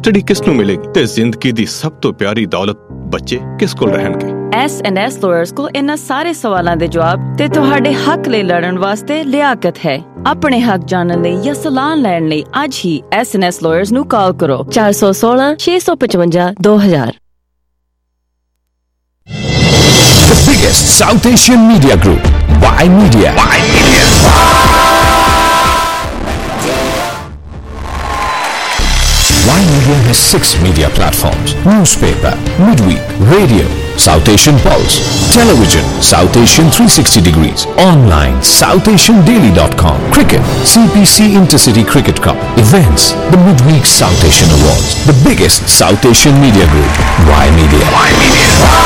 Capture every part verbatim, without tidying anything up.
Custody ਕਿਸ ਨੂੰ ਮਿਲੇਗੀ ਤੇ ਜ਼ਿੰਦਗੀ ਦੀ ਸਭ ਤੋਂ ਪਿਆਰੀ ਦੌਲਤ ਬੱਚੇ ਕਿਸ ਕੋਲ ਰਹਿਣਗੇ। ਐਸ ਐਂਡ ਐਸ ਲਾਇਰਸ ਕੋਲ ਇਹਨਾਂ ਸਾਰੇ ਸਵਾਲਾਂ ਦੇ ਜਵਾਬ ਤੇ ਤੁਹਾਡੇ ਹੱਕ ਲਈ ਲੜਨ ਵਾਸਤੇ ਲਿਆਕਤ ਹੈ। ਆਪਣੇ ਹੱਕ ਜਾਣਨ ਲਈ ਜਾਂ ਸਲਾਹ ਲੈਣ ਲਈ ਅੱਜ ਹੀ ਐਸ ਐਂਡ ਐਸ ਲਾਇਰਸ ਨੂੰ ਕਾਲ ਕਰੋ ਚਾਰ ਸੌ ਸੋਲਾਂ ਛੇ ਸੌ ਪਚਵੰਜਾ ਦੋ ਹਜ਼ਾਰ। The biggest South Asian media group, Y Media. Y Media. Y Media has six media platforms: newspaper, midweek, radio, South Asian Pulse, television, South Asian three sixty degrees, online, south asian daily dot com, cricket, C P C Intercity Cricket Cup, events, the midweek South Asian Awards. The biggest South Asian media group, Y Media. Y Media.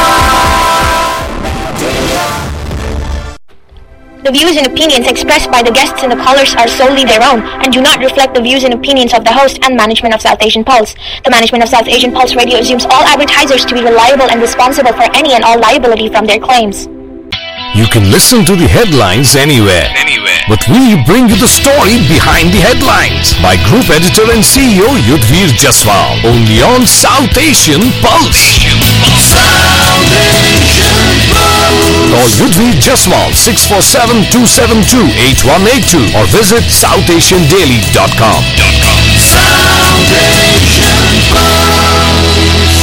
The views and opinions expressed by the guests and the callers are solely their own and do not reflect the views and opinions of the host and management of South Asian Pulse. The management of South Asian Pulse Radio assumes all advertisers to be reliable and responsible for any and all liability from their claims. You can listen to the headlines anywhere. Anywhere. But we bring you the story behind the headlines by Group Editor and C E O Yudhvir Jaswal. Only on South Asian Pulse. South Asian Pulse. Call Yudhvir Jaswal six four seven two seven two eight one eight two or visit south asian daily dot com. South Asian Pulse.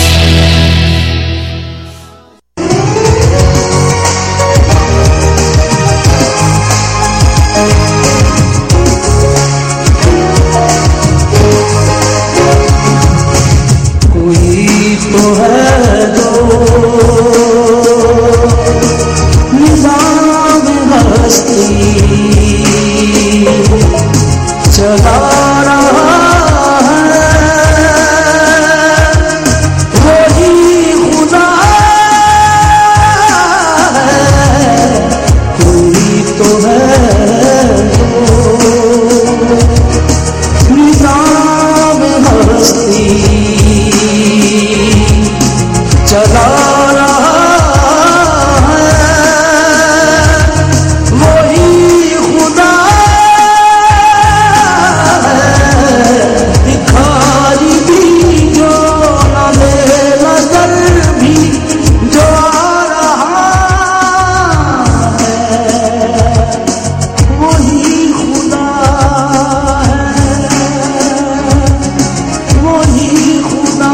कोई तो है जो निज़ाम हस्ती चला रहा है, वही खुदा है। कोई तो है जो निज़ाम हस्ती चला रहा है, वही खुदा है। भिखारी भी जो न ले नजर भी जो आ रहा है, वही खुदा है, वही खुदा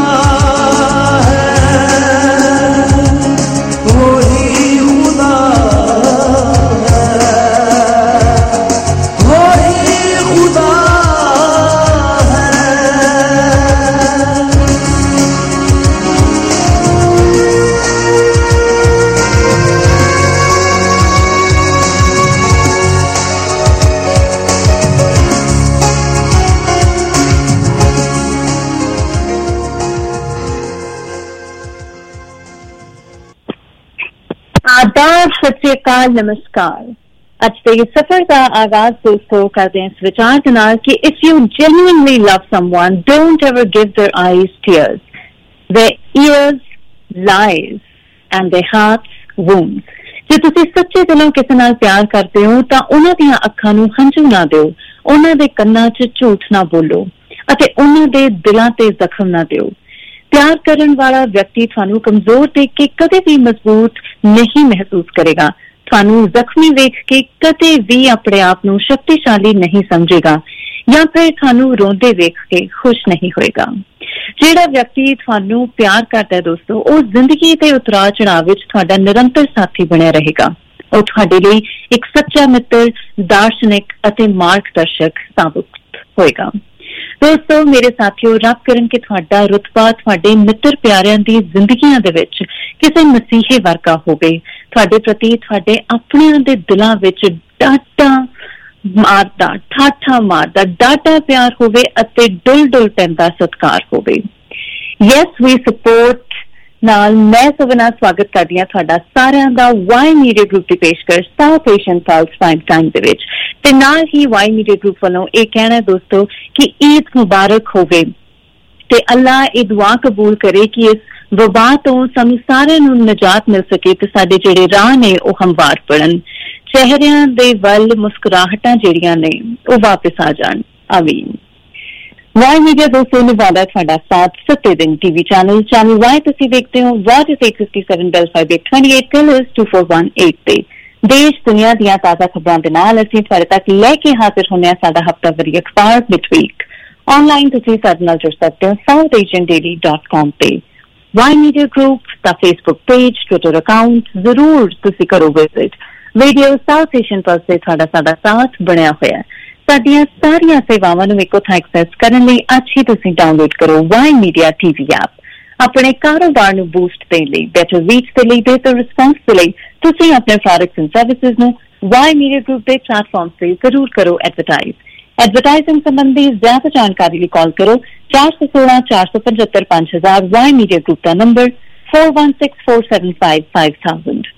आदाब, सत श्री अकाल, नमस्कार। आज से ये सफर का आगाज दोस्तों करते हैं इस विचार के नाल कि if you genuinely love someone, don't ever give their eyes tears, their ears lies and their hearts wounds। ਜੇ ਤੁਸੀਂ ਸੱਚੇ ਦਿਲੋਂ ਕਿਸੇ ਨਾਲ ਪਿਆਰ ਕਰਦੇ ਹੋ ਤਾਂ ਉਹਨਾਂ ਦੀਆਂ ਅੱਖਾਂ ਨੂੰ ਹੰਝੂ ਨਾ ਦਿਓ, ਉਹਨਾਂ ਦੇ ਕੰਨਾਂ 'ਚ ਝੂਠ ਨਾ ਬੋਲੋ ਅਤੇ ਉਹਨਾਂ ਦੇ ਦਿਲਾਂ ਤੇ ਜ਼ਖਮ ਨਾ ਦਿਓ। प्यार करने वाला व्यक्ति थानू कमजोर देख के कदे भी मजबूत नहीं महसूस करेगा, थानू जख्मी देख के कदे भी अपने आप नू शक्तिशाली नहीं समझेगा या फिर थानू रोंदे देख के खुश नहीं होएगा। जेड़ा व्यक्ति थानू प्यार करता है दोस्तों, वो जिंदगी के उतराव चढ़ाव विच तुहाडा निरंतर साथी बनिया रहेगा। वो तुहाडे लई एक सच्चा मित्र, दार्शनिक अते मार्गदर्शक साबित होएगा। दोस्तों मेरे साथियों, रब करन के तुहाडा रुतबा तुहाडे मित्र प्यारियां दी जिंदगियां दे विच किसे मसीहे वर्गा होवे, तुहाडे प्रति तुहाडे अपनियां दे दिलां विच डाटा मारदा, ठाठा मारदा डाटा प्यार होवे अते डुल डुल पैंदा सत्कार होवे। यस वी सपोर्ट नाल मैं सबना स्वागत करदी हां तुहाडा सारिਆਂ ਦਾ वाई मीडिया ग्रुप ਦੀ ਪੇਸ਼ਕਸ਼ South Asian pulse prime time ਦੇ ਵਿੱਚ ਤੇ ਨਾਲ ਹੀ वाई मीडिया ग्रुप ਵੱਲੋਂ ਇਹ ਕਹਿਣਾ ਦੋਸਤੋ ਕਿ ईद मुबारक ਹੋਵੇ ਤੇ ਅੱਲਾਹ ਇਹ ਦੁਆ ਕਬੂਲ ਕਰੇ ਕਿ ਇਸ ਵਬਾ ਤੋਂ ਸਾਨੂੰ ਸਾਰਿਆਂ ਨੂੰ ਨਜਾਤ ਮਿਲ ਸਕੇ ਤੇ ਸਾਡੇ ਜਿਹੜੇ ਰਾਹ ਨੇ ਉਹ ਹਮਵਾਰ ਪੜਨ, ਚਿਹਰਿਆਂ ਦੇ ਵੱਲ ਮੁਸਕਰਾਹਟਾਂ ਜਿਹੜੀਆਂ ਨੇ ਉਹ ਵਾਪਸ ਆ ਜਾਣ। ਆਮੀਨ। वाई मीडिया दोस्तों निभादा ਤੁਹਾਡਾ ਸਾਥ ਸੱਤੇ ਦਿਨ ਟੀਵੀ ਚੈਨਲ ਚੈਨਲ ਵਾਈ ਤੁਸੀਂ ਦੇਖਦੇ ਹੋ what is eight fifty-seven bell five eight twenty-eight colors two four one eight ਤੇ ਦੇਸ਼ ਦੁਨੀਆ ਦੀਆਂ ਤਾਜ਼ਾ ਖਬਰਾਂ ਦੇ ਨਾਲ ਅਸੀਂ ਤੁਹਾਡੇ ਤੱਕ ਲੈ ਕੇ ਹਾਜ਼ਰ ਹੁੰਦੇ ਹਾਂ ਸਾਡਾ ਹਫਤਾਵਾਰੀ ਅਖਬਾਰ ਮਿਡਵੀਕ ਆਨਲਾਈਨ ਤੁਸੀਂ ਸਾਡੇ ਨਾਲ ਜੁੜ ਸਕਦੇ ਹੋ South Asian daily dot com ਤੇ ਵਾਈ ਮੀਡੀਆ ਗਰੁੱਪ ਦਾ ਫੇਸਬੁੱਕ ਪੇਜ ਟਵਿੱਟਰ ਅਕਾਊਂਟ ਜ਼ਰੂਰ ਤੁਸੀਂ ਕਰੋ visit video South Asian pulse ਤੇ ਤੁਹਾਡਾ ਸਾਡਾ ਸਾਥ ਬਣਿਆ ਹੋਇਆ ਹੈ ਸਾਡੀਆਂ ਸਾਰੀਆਂ ਸੇਵਾਵਾਂ ਨੂੰ ਇੱਕੋ ਥਾਂ ਐਕਸੈਸ ਕਰਨ ਲਈ ਅੱਜ ਹੀ ਤੁਸੀਂ ਡਾਊਨਲੋਡ ਕਰੋ ਵਾਈ ਮੀਡੀਆ ਟੀਵੀ ਐਪ ਆਪਣੇ ਕਾਰੋਬਾਰ ਨੂੰ ਬੂਸਟ ਦੇਣ ਲਈ ਬੈਟਰ ਰੀਚ ਦੇ ਲਈ ਬਿਹਤਰ ਰਿਸਪਾਂਸ ਦੇ ਲਈ ਤੁਸੀਂ ਆਪਣੇ ਪ੍ਰੋਡਕਟਸ ਐਂਡ ਸਰਵਿਸਿਜ਼ ਨੂੰ ਵਾਈ ਮੀਡੀਆ ਗਰੁੱਪ ਦੇ ਪਲੇਟਫਾਰਮ ਤੇ ਜ਼ਰੂਰ ਕਰੋ ਐਡਵਰਟਾਈਜ਼ ਐਡਵਰਟਾਈਜ਼ਿੰਗ ਸੰਬੰਧੀ ਜ਼ਿਆਦਾ ਜਾਣਕਾਰੀ ਲਈ ਕਾਲ ਕਰੋ ਚਾਰ ਸੌ ਸੋਲਾਂ ਚਾਰ ਸੌ ਪਝੱਤਰ ਪੰਜ ਹਜ਼ਾਰ ਵਾਈ ਮੀਡੀਆ ਗਰੁੱਪ ਦਾ number four one six four seven five five thousand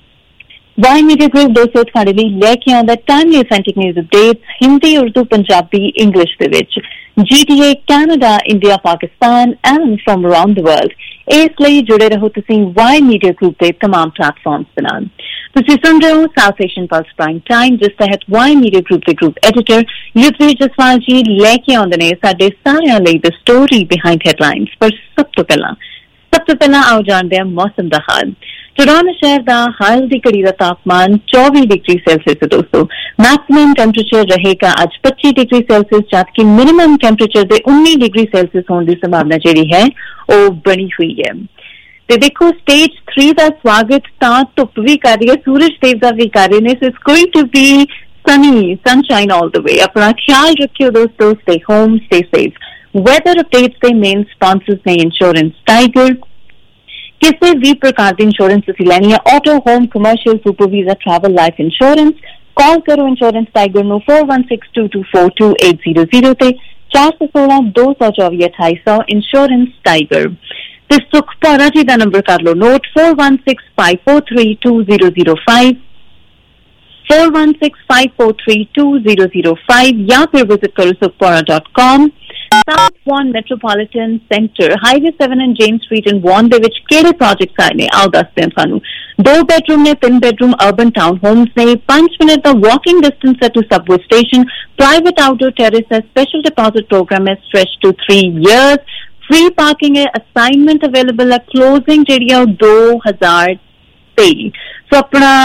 Y media group दोस्तों ਤੁਹਾਡੇ ਲਈ ਲੈ ਕੇ ਆਉਂਦਾ timely authentic news updates Hindi Urdu Punjabi English ਦੇ ਵਿੱਚ G T A Canada India Pakistan and from around the world ਇਸ ਲਈ ਜੁੜੇ ਰਹੋ ਤੁਸੀਂ ਵਾਈ ਮੀਡੀਆ ਗਰੁੱਪ ਦੇ तमाम ਪਲੇਟਫਾਰਮਸ ਦੇ ਨਾਲ ਤੁਸੀਂ ਸੁਣ ਰਹੇ ਹੋ South Asian pulse prime time ਜਿਸ ਤਹਿਤ ਵਾਈ ਮੀਡੀਆ ਗਰੁੱਪ ਦੇ ਗਰੁੱਪ ਐਡੀਟਰ ਯੁਧਵੀਰ ਜਸਵਾਲ ਜੀ ਲੈ ਕੇ ਆਉਂਦੇ ਨੇ ਸਾਡੇ ਸਾਰਿਆਂ ਲਈ ਦ ਸਟੋਰੀ ਬਿਹਾਈਂਡ ਹੈਡਲਾਈਨਸ ਪਰ ਸਭ ਤੋਂ ਪਹਿਲਾਂ ਸਭ ਤੋਂ ਪਹਿਲਾਂ ਆਓ ਜਾਣਦੇ ਹਾਂ ਮੌਸਮ ਦਾ ਹਾਲ ਟੋਰਾਂਟੋ ਸ਼ਹਿਰ ਦਾ ਹਾਲ ਦੀ ਘੜੀ ਦਾ ਤਾਪਮਾਨ ਚੌਵੀ ਡਿਗਰੀ ਸੈਲਸੀਅਸ ਹੈ ਦੋਸਤੋ ਮੈਕਸਿਮਮ ਟੈਂਪਰੇਚਰ ਰਹੇਗਾ ਅੱਜ ਪੱਚੀ ਡਿਗਰੀ ਸੈਲਸੀਅਸ ਜਦਕਿ ਮਿਨੀਮਮ ਟੈਂਪਰੇਚਰ ਦੇ ਉੱਨੀ ਡਿਗਰੀ ਸੈਲਸੀਅਸ ਹੋਣ ਦੀ ਸੰਭਾਵਨਾ ਜਿਹੜੀ ਹੈ ਉਹ ਬਣੀ ਹੋਈ ਹੈ ਤੇ ਦੇਖੋ ਸਟੇਜ ਥ੍ਰੀ ਦਾ ਸਵਾਗਤ ਤਾਂ ਧੁੱਪ ਵੀ ਕਰ ਰਹੀ ਹੈ ਸੂਰਜ ਦੇਵ ਦਾ ਵੀ ਕਰ ਰਹੇ ਨੇ so it's going to be sunny sunshine all the way ਆਪਣਾ ਖਿਆਲ ਰੱਖਿਓ ਦੋਸਤੋ stay home stay safe weather updates ਦੇ ਮੇਨ ਸਪਾਂਸਰਸ ਨੇ ਇੰਸ਼ੋਰੈਂਸ ਟਾਈਗਰ ਕਿਸੇ ਵੀ ਪ੍ਰਕਾਰ ਦੀ ਇੰਸ਼ੋਰੈਂਸ ਤੁਸੀਂ ਲੈਣੀ ਹੈ auto home commercial super visa travel life insurance call ਕਰੋ ਇੰਸ਼ੋਰੈਂਸ ਟਾਈਗਰ ਨੂੰ four one six two two four two eight zero zero ਤੇ ਚਾਰ ਸੌ ਸੋਲਾਂ ਦੋ ਸੌ ਚੌਵੀ ਅਠਾਈ ਸੌ ਇੰਸ਼ੋਰੈਂਸ ਟਾਈਗਰ ਤੇ ਸੁਖ ਭੌਰਾ ਜੀ ਦਾ ਨੰਬਰ ਕਰ ਲਓ note four one six five four three two zero zero five four one six five four three two zero zero five ਜਾਂ ਫਿਰ ਵਿਜ਼ਿਟ ਕਰੋ ਸੁਖਪੌਰਾ dot com South Vaughan Metropolitan Center, Highway seven and James Street in Vaughan ਦੇ ਵਿੱਚ ਕਿਹੜੇ projects ਆਏ ਨੇ ਆਓ ਦੱਸਦੇ ਹਾਂ ਤੁਹਾਨੂੰ ਦੋ ਬੈਡਰੂਮ ਨੇ ਤਿੰਨ ਬੈਡਰੂਮ ਅਰਬਨ ਟਾਊਨ ਹੋਮਸ ਨੇ ਪੰਜ ਮਿੰਟ ਦਾ ਵਾਕਿੰਗ ਡਿਸਟੈਂਸ ਹੈ to subway station private outdoor terrace ਹੈ ਸਪੈਸ਼ਲ ਡਿਪੋਜ਼ਿਟ ਪ੍ਰੋਗਰਾਮ ਹੈ stretch to three years free parking ਹੈ ਅਸਾਈਨਮੈਂਟ ਅਵੇਲੇਬਲ ਹੈ ਕਲੋਜ਼ਿੰਗ ਜਿਹੜੀ ਹੈ ਉਹ ਦੋ ਹਜ਼ਾਰ ਤੇਈ ਸੋ ਆਪਣਾ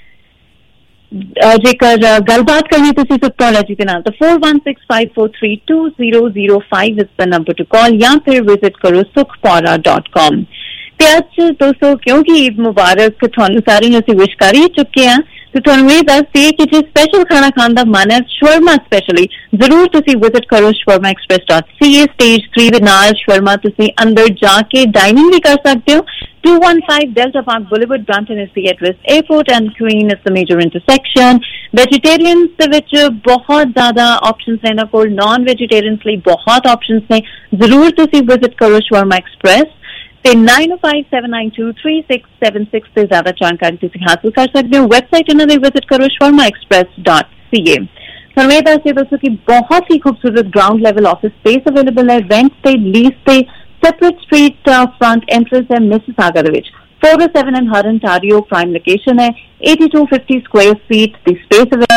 ਜੇਕਰ ਗੱਲਬਾਤ ਕਰਨੀ ਤੁਸੀਂ ਸੁਖਪੌਰਾ ਜੀ ਦੇ ਨਾਲ ਤਾਂ four one six five four three two zero zero five is the number to call ਜਾਂ ਫਿਰ ਵਿਜ਼ਿਟ ਕਰੋ ਸੁਖਪੌਰਾ dot com ਤੇ ਅੱਜ ਦੋਸਤੋ ਕਿਉਂਕਿ ਈਦ ਮੁਬਾਰਕ ਤੁਹਾਨੂੰ ਸਾਰਿਆਂ ਨੂੰ ਅਸੀਂ ਵਿਸ਼ ਕਰ ਹੀ ਚੁੱਕੇ ਹਾਂ ਤੇ ਤੁਹਾਨੂੰ ਇਹ ਦੱਸ ਦਈਏ ਕਿ ਜੇ ਸਪੈਸ਼ਲ ਖਾਣਾ ਖਾਣ ਦਾ ਮਨ ਹੈ ਸ਼ਵਰਮਾ ਸਪੈਸ਼ਲੀ ਜ਼ਰੂਰ ਤੁਸੀਂ ਵਿਜ਼ਿਟ ਕਰੋ shawarma express dot c a stage three ਦੇ ਨਾਲ ਸ਼ਵਰਮਾ ਤੁਸੀਂ ਅੰਦਰ ਜਾ ਕੇ ਡਾਈਨਿੰਗ ਵੀ ਕਰ ਸਕਦੇ ਹੋ two one five Delta Park Boulevard, Brampton is the address. Airport and Queen is the major intersection. Vegetarians ਦੇ ਵਿੱਚ ਬਹੁਤ ਜ਼ਿਆਦਾ options ਨੇ ਇਹਨਾਂ ਕੋਲ non-vegetarians ਲਈ ਬਹੁਤ options ਨੇ ਜ਼ਰੂਰ ਤੁਸੀਂ visit ਕਰੋ shawarma express ਤੇ nine oh five seven nine two three six seven six ਤੇ ਜ਼ਿਆਦਾ ਜਾਣਕਾਰੀ ਤੁਸੀਂ ਹਾਸਲ ਕਰ ਸਕਦੇ ਹੋ ਵੈਬਸਾਈਟ ਇਹਨਾਂ ਦੀ ਵਿਜ਼ਿਟ ਕਰੋ shawarma express dot c a ਤੁਹਾਨੂੰ ਇਹ ਦੱਸ ਦੱਸੋ ਕਿ ਬਹੁਤ ਹੀ ਖੂਬਸੂਰਤ ground level office space available ਹੈ ਰੈਂਟ ਤੇ ਲੀਜ਼ ਤੇ separate street uh, front entrance है Mississauga ਦੇ ਵਿੱਚ four oh seven and Huron Ontario prime location है eighty-two fifty square feet ਦੀ space ਹੈ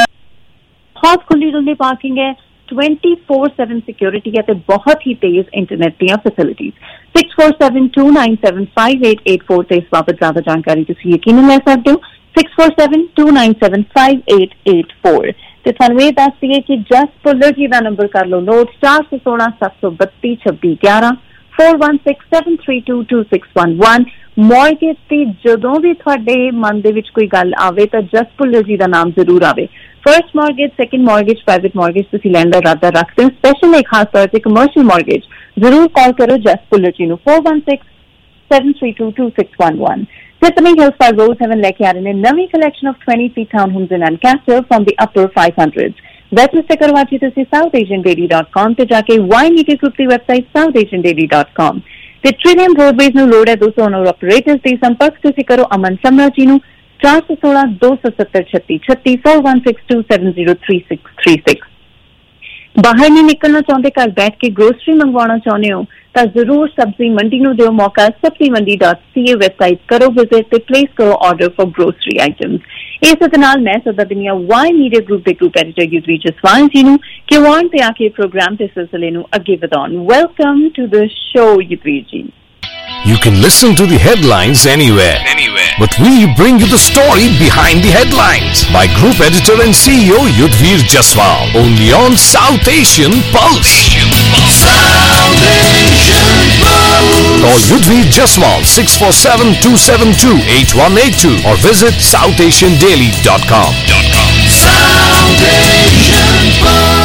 ਬਹੁਤ ਖੁੱਲੀ ਡੁੱਲੀ ਪਾਰਕਿੰਗ ਹੈ twenty-four seven security ਹੈ ਤੇ ਬਹੁਤ ਹੀ ਤੇਜ਼ ਇੰਟਰਨੈਟ ਦੀਆਂ facilities six four seven two nine seven five eight eight four ਤੇ ਇਸ ਬਾਬਤ ਜ਼ਿਆਦਾ ਜਾਣਕਾਰੀ ਤੁਸੀਂ ਯਕੀਨਨ ਲੈ ਸਕਦੇ ਹੋ six four seven two nine seven five eight eight four ਤੇ ਤੁਹਾਨੂੰ ਇਹ ਦੱਸ ਦਈਏ ਕਿ ਜਸ ਪੁੱਲਰ ਜੀ ਦਾ ਨੰਬਰ ਕਰ ਲਓ ਨੋਟ ਚਾਰ ਸੌ ਸੋਲਾਂ ਸੱਤ ਸੌ ਬੱਤੀ ਛੱਬੀ ਗਿਆਰਾਂ four one six seven three two two six one one mortgage ਦੀ ਜਦੋਂ ਵੀ ਤੁਹਾਡੇ ਮਨ ਦੇ ਵਿੱਚ ਕੋਈ ਗੱਲ ਆਵੇ ਤਾਂ ਜਸ ਪੁੱਲਰ ਜੀ ਦਾ ਨਾਮ ਜ਼ਰੂਰ ਆਵੇ first mortgage second mortgage private mortgage ਤੁਸੀਂ ਲੈਣ ਦਾ ਇਰਾਦਾ ਰੱਖਦੇ ਹੋ ਸਪੈਸ਼ਲ ਇੱਕ ਖਾਸ ਤੌਰ ਤੇ ਕਮਰਸ਼ੀਅਲ ਮੌਰਗੇਜ ਜ਼ਰੂਰ ਕਾਲ ਕਰੋ ਜਸ ਪੁੱਲਰ ਜੀ ਨੂੰ four one six seven three two two six one one Tiffany Hillside Rose Heaven ਲੈ ਕੇ ਆ ਰਹੇ ਨੇ ਨਵੀਂ collection of twenty feet town homes in Ancaster from the upper five hundreds website ਕਰਵਾ ਜੀ ਤੁਸੀਂ South Asian daily dot com ਤੇ ਜਾ ਕੇ ਵਾਈ ਮੀਡੀਆ ਗਰੁੱਪ ਦੀ website south Asian daily dot com ਤੇ ਟ੍ਰਿਲੀਅਮ ਰੋਡਵੇਜ਼ ਨੂੰ ਲੋੜ ਹੈ ਦੋ ਸੌ ਨੌ ਆਪਰੇਟਰਸ ਦੀ ਸੰਪਰਕ ਤੁਸੀਂ ਕਰੋ ਅਮਨ ਸਮਰਾ ਜੀ ਨੂੰ ਚਾਰ ਸੌ ਸੋਲਾਂ ਦੋ ਸੌ ਸੱਤਰ ਛੱਤੀ ਛੱਤੀ four one six two seven zero three six three six ਬਾਹਰ ਨਹੀਂ ਨਿਕਲਣਾ ਚਾਹੁੰਦੇ ਘਰ ਬੈਠ ਕੇ ਗਰੋਸਰੀ ਮੰਗਵਾਉਣਾ ਚਾਹੁੰਦੇ ਹੋ ਤਾਂ ਜ਼ਰੂਰ ਸਬਜ਼ੀ ਮੰਡੀ ਨੂੰ ਦਿਓ ਮੌਕਾ। Sabzi Mandi dot C A website ਕਰੋ ਵਿਜ਼ਿਟ ਤੇ ਪਲੇਸ ਕਰੋ ਆਰਡਰ ਫॉर ਗਰੋਸਰੀ ਆਈਟਮਸ। ਇਸ ਦੇ ਨਾਲ ਮੈਂ ਸਦਾ ਦੁਨੀਆ ਵਾਈ ਮੀਡੀਆ ਗਰੁੱਪ ਦੇ ਗਰੁੱਪ ਐਡੀਟਰ ਯੁਧਵੀਰ ਜਸਵਾਲ ਜੀ ਨੂੰ ਕਿ ਵਾਰਨ ਤੇ ਆ ਕੇ ਪ੍ਰੋਗਰਾਮ ਦੇ ਸਿਲਸਿਲੇ ਨੂੰ ਅੱਗੇ ਵਧਾਉਣ। Welcome to the show Yudhvir ji. You can listen to the headlines anywhere. Anywhere. But we bring you the story behind the headlines by Group Editor and C E O Yudhvir Jaswal. Only on South Asian Pulse. South Asian Pulse. Call Yudhvir Jaswal six four seven, two seven two, eight one eight two or visit south asian daily dot com. South Asian Pulse.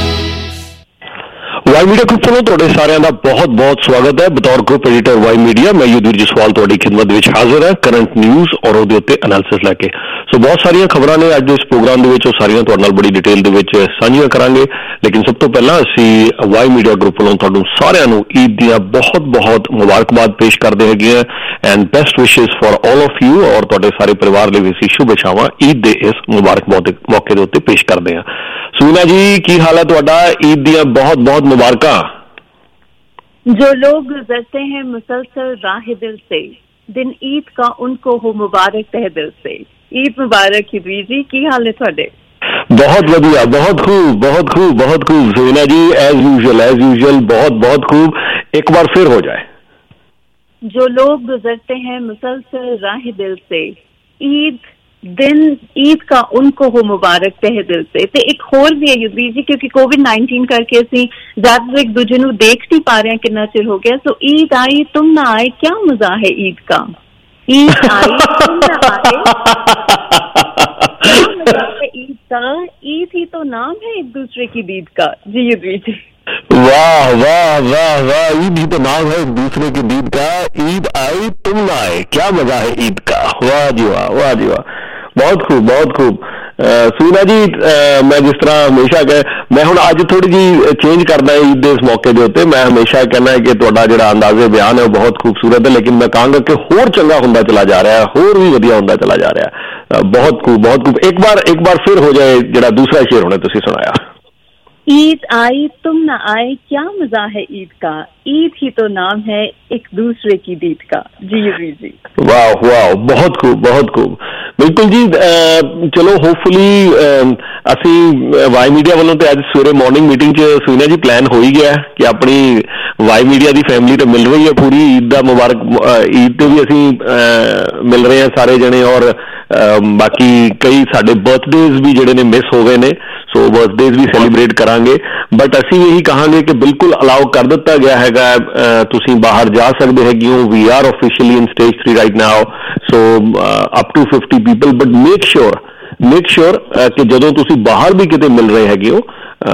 Y media group ਵੱਲੋਂ ਤੁਹਾਡੇ ਸਾਰਿਆਂ ਦਾ ਬਹੁਤ ਬਹੁਤ ਸਵਾਗਤ ਹੈ। ਬਤੌਰ group editor Y media ਮੈਂ ਯੁਧਵੀਰ ਜਸਵਾਲ ਤੁਹਾਡੀ ਖਿਦਮਤ ਦੇ ਵਿੱਚ ਹਾਜ਼ਰ ਹਾਂ ਕਰੰਟ ਨਿਊਜ਼ ਔਰ ਉਹਦੇ ਉੱਤੇ ਐਨਾਲਿਸਿਸ ਲੈ ਕੇ। ਸੋ ਬਹੁਤ ਸਾਰੀਆਂ ਖਬਰਾਂ ਨੇ ਅੱਜ ਦੇ ਇਸ ਪ੍ਰੋਗਰਾਮ ਦੇ ਵਿੱਚ, ਉਹ ਸਾਰੀਆਂ ਤੁਹਾਡੇ ਨਾਲ ਬੜੀ ਡਿਟੇਲ ਦੇ ਵਿੱਚ ਸਾਂਝੀਆਂ ਕਰਾਂਗੇ। ਲੇਕਿਨ ਸਭ ਤੋਂ ਪਹਿਲਾਂ ਅਸੀਂ ਵਾਈ ਮੀਡੀਆ ਗਰੁੱਪ ਵੱਲੋਂ ਤੁਹਾਨੂੰ ਸਾਰਿਆਂ ਨੂੰ ਈਦ ਦੀਆਂ ਬਹੁਤ ਬਹੁਤ ਮੁਬਾਰਕਬਾਦ ਪੇਸ਼ ਕਰਦੇ ਹੈਗੇ ਆ and best wishes for all of you ਔਰ ਤੁਹਾਡੇ ਸਾਰੇ ਪਰਿਵਾਰ ਲਈ ਵੀ ਅਸੀਂ ਸ਼ੁਭ ਇਛਾਵਾਂ ਈਦ ਦੇ ਇਸ ਮੁਬਾਰਕ ਮੌਕੇ ਦੇ ਉੱਤੇ ਪੇਸ਼ ਕਰਦੇ ਹਾਂ। सूना जी की हाल है ਤੁਹਾਡਾ? ईद दिया बहुत बहुत मुबारका। जो लोग गुजरते हैं मुसलसल राह दिल से, दिन ईद का उनको हो मुबारक तह दिल से। ईद मुबारक युधवीर जी, की हाल है ਤੁਹਾਡੇ? बहुत वधिया, बहुत खूब, बहुत खूब, बहुत खूब सुना जी। एज यूजुअल एज यूजुअल बहुत बहुत खूब। एक बार फिर हो जाए। जो लोग गुजरते हैं मुसलसल राह दिल से, ईद दिन ईद का उनको हो मुबारक तह दिल से। ਤੇ ਇੱਕ ਹੋਰ ਵੀ ਹੈ ਯੁਧਵੀਰ ਜੀ, ਕਿਉਂਕਿ ਕੋਵਿਡ नाइनटीन ਕਰਕੇ ਅਸੀਂ ਜ਼ਿਆਦਾ ਇੱਕ ਦੂਜੇ ਨੂੰ ਦੇਖ ਨਹੀਂ ਪਾ ਰਹੇ ਕਿੰਨਾ ਚਿਰ ਹੋ ਗਿਆ। ਸੋ ईद आई तुम ना आए, क्या मजा है ईद का? ईद आई तुम ना आए, क्या मजा है ईद का? ईद ही तो नाम है एक दूसरे की दीद का। जी युधवीर जी, वाह वाह वाह वाह। ईद ही तो नाम है एक दूसरे की दीद का। ईद आई तुम ना आए, क्या मजा है ईद का। वाह जी वाह, वाह जी वाह, बहुत खूब, बहुत खूब। सूना जी मैं जिस तरह हमेशा कह मैं हुण अज थोड़ी जी चेंज करदा ईद दे इस मौके दे उत्ते। मैं हमेशा कहना है कि तुहाडा जिहड़ा अंदाज़े बयान है वो बहुत खूबसूरत है, लेकिन मैं कहांगा कि होर चंगा हुंदा चला जा रहा है, होर भी वधिया हुंदा चला जा रहा है। बहुत खूब, बहुत खूब। एक बार एक बार फिर हो जाए जिहड़ा दूसरा शेर हुणे तुसीं सुनाया। ईद आई तुम न आए, क्या मजा है ईद का। ईद ही तो नाम है एक दूसरे की दीद का। जी युधवीर जी, वाह वाह, बहुत खूब, बहुत खूब। बिल्कुल जी। चलो होपफुली ਅਸੀਂ ਵਾਈ ਮੀਡੀਆ ਵੱਲੋਂ ਤੇ ਅੱਜ ਸਵੇਰੇ ਮਾਰਨਿੰਗ ਮੀਟਿੰਗ 'ਚ ਸੁਣਿਆ ਜੀ ਪਲਾਨ ਹੋ ਹੀ ਗਿਆ ਕਿ ਆਪਣੀ ਵਾਈ ਮੀਡੀਆ ਦੀ ਫੈਮਿਲੀ ਤਾਂ ਮਿਲ ਰਹੀ ਹੈ ਪੂਰੀ। ਈਦ ਦਾ ਮੁਬਾਰਕ, ਈਦ ਤੇ ਵੀ ਅਸੀਂ ਮਿਲ ਰਹੇ ਹਾਂ ਸਾਰੇ ਜਣੇ ਔਰ ਬਾਕੀ ਕਈ ਸਾਡੇ ਬਰਥਡੇਜ਼ ਵੀ ਜਿਹੜੇ ਨੇ ਮਿਸ ਹੋ ਗਏ ਨੇ। ਸੋ ਬਰਥਡੇਜ਼ ਵੀ ਸੈਲੀਬ੍ਰੇਟ ਕਰਾਂਗੇ, ਬਟ ਅਸੀਂ ਇਹੀ ਕਹਾਂਗੇ ਕਿ ਬਿਲਕੁਲ ਅਲਾਉ ਕਰ ਦਿੱਤਾ ਗਿਆ ਹੈਗਾ, ਤੁਸੀਂ ਬਾਹਰ ਜਾ ਸਕਦੇ ਹੈਗੇ ਹੋ। We are officially in stage three right now, so up to fifty people. But make sure make sure ਕਿ ਜਦੋਂ ਤੁਸੀਂ ਬਾਹਰ ਵੀ ਕਿਤੇ ਮਿਲ ਰਹੇ ਹੈਗੇ ਹੋ,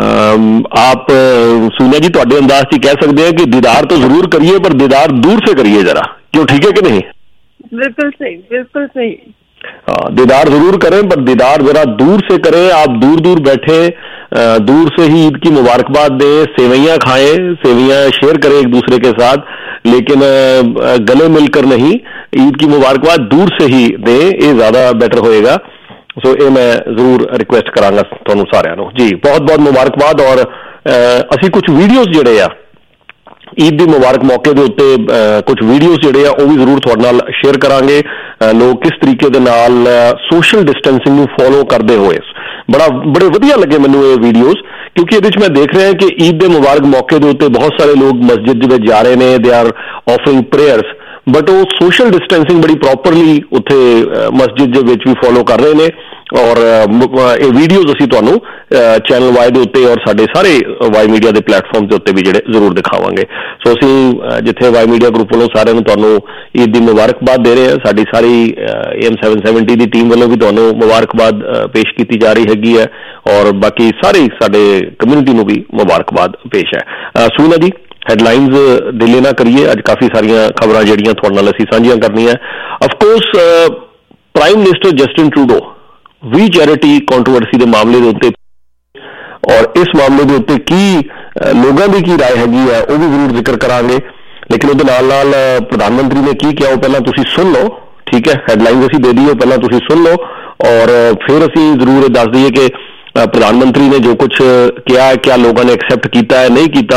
ਆਪ ਸੁਨੀਆ ਜੀ ਤੁਹਾਡੇ ਅੰਦਾਜ਼ 'ਚ ਕਹਿ ਸਕਦੇ ਆ ਕਿ ਦੀਦਾਰ तो जरूर करिए, पर दीदार दूर से करिए जरा। क्यों, ठीक है कि नहीं? बिल्कुल सही, बिल्कुल सही। हाँ, दीदार जरूर करें, पर दीदार जरा दूर से करें। आप दूर दूर बैठे दूर से ही ईद की मुबारकबाद दें, सेवैयाँ खाएं, सेवैयाँ शेयर करें एक दूसरे के साथ, लेकिन गले मिलकर नहीं। ईद की मुबारकबाद दूर से ही दें, ये ज़्यादा बेटर होएगा। सो ये मैं जरूर रिक्वेस्ट करांगा तुहानू सारिआं नू जी। बहुत बहुत मुबारकबाद। और असी कुछ वीडियोज़ जिहड़े आ ईद की मुबारक मौके के उत्ते कुछ वीडियोज़ जिहड़े आ वो भी जरूर तुहाडे नाल शेयर करांगे। लोग किस तरीके दे नाल सोशल डिस्टेंसिंग नू फॉलो करते हुए बड़ा बड़े वधिया लगे मैनू ये वीडियोज़, क्योंकि इहदे विच मैं देख रहा कि ईद के मुबारक मौके के उत्ते बहुत सारे लोग मस्जिद दे विच जा रहे हैं, they are offering prayers, but वो सोशल डिस्टेंसिंग बड़ी प्रॉपरली उत्थे मस्जिद दे विच भी फॉलो कर रहे हैं। और ये वीडियोज़ असीं तुहानूं चैनल वाई दे उत्ते और साडे सारे वाई मीडिया के प्लेटफॉर्म के उत्ते भी जिहड़े जरूर दिखावांगे। सो असीं जिथे वाई मीडिया ग्रुप वालों सारिआं नूं तुहानूं ईद की मुबारकबाद दे रहे हैं। साडी सारी एम सैवन सैवनटी की टीम वालों भी तुहानूं मुबारकबाद पेश की जा रही हैगी है और बाकी सारे साडे कम्यूनिटी नूं भी मुबारकबाद पेश है। सुना जी, हैडलाइनस डिले ना करिए, अज काफ़ी सारिया खबरां जिहड़ियां तुहाडे नाल असीं सांझियां करनियां। Of course prime minister Justin Trudeau वी चैरिटी कॉन्ट्रोवर्सी के मामले के उत्ते और इस मामले के उत्ते की लोगों की की राय हैगी है वो भी जरूर जिक्र करांगे। लेकिन उहदे नाल नाल प्रधानमंत्री ने की किया वो पहला तुसीं सुन लो, ठीक है? हैडलाइनस असीं दे दी पहला तुसीं सुन लो और फिर असीं जरूर दस दईए कि प्रधानमंत्री ने जो कुछ किया है क्या लोगों ने एक्सैप्ट किया है नहीं किया,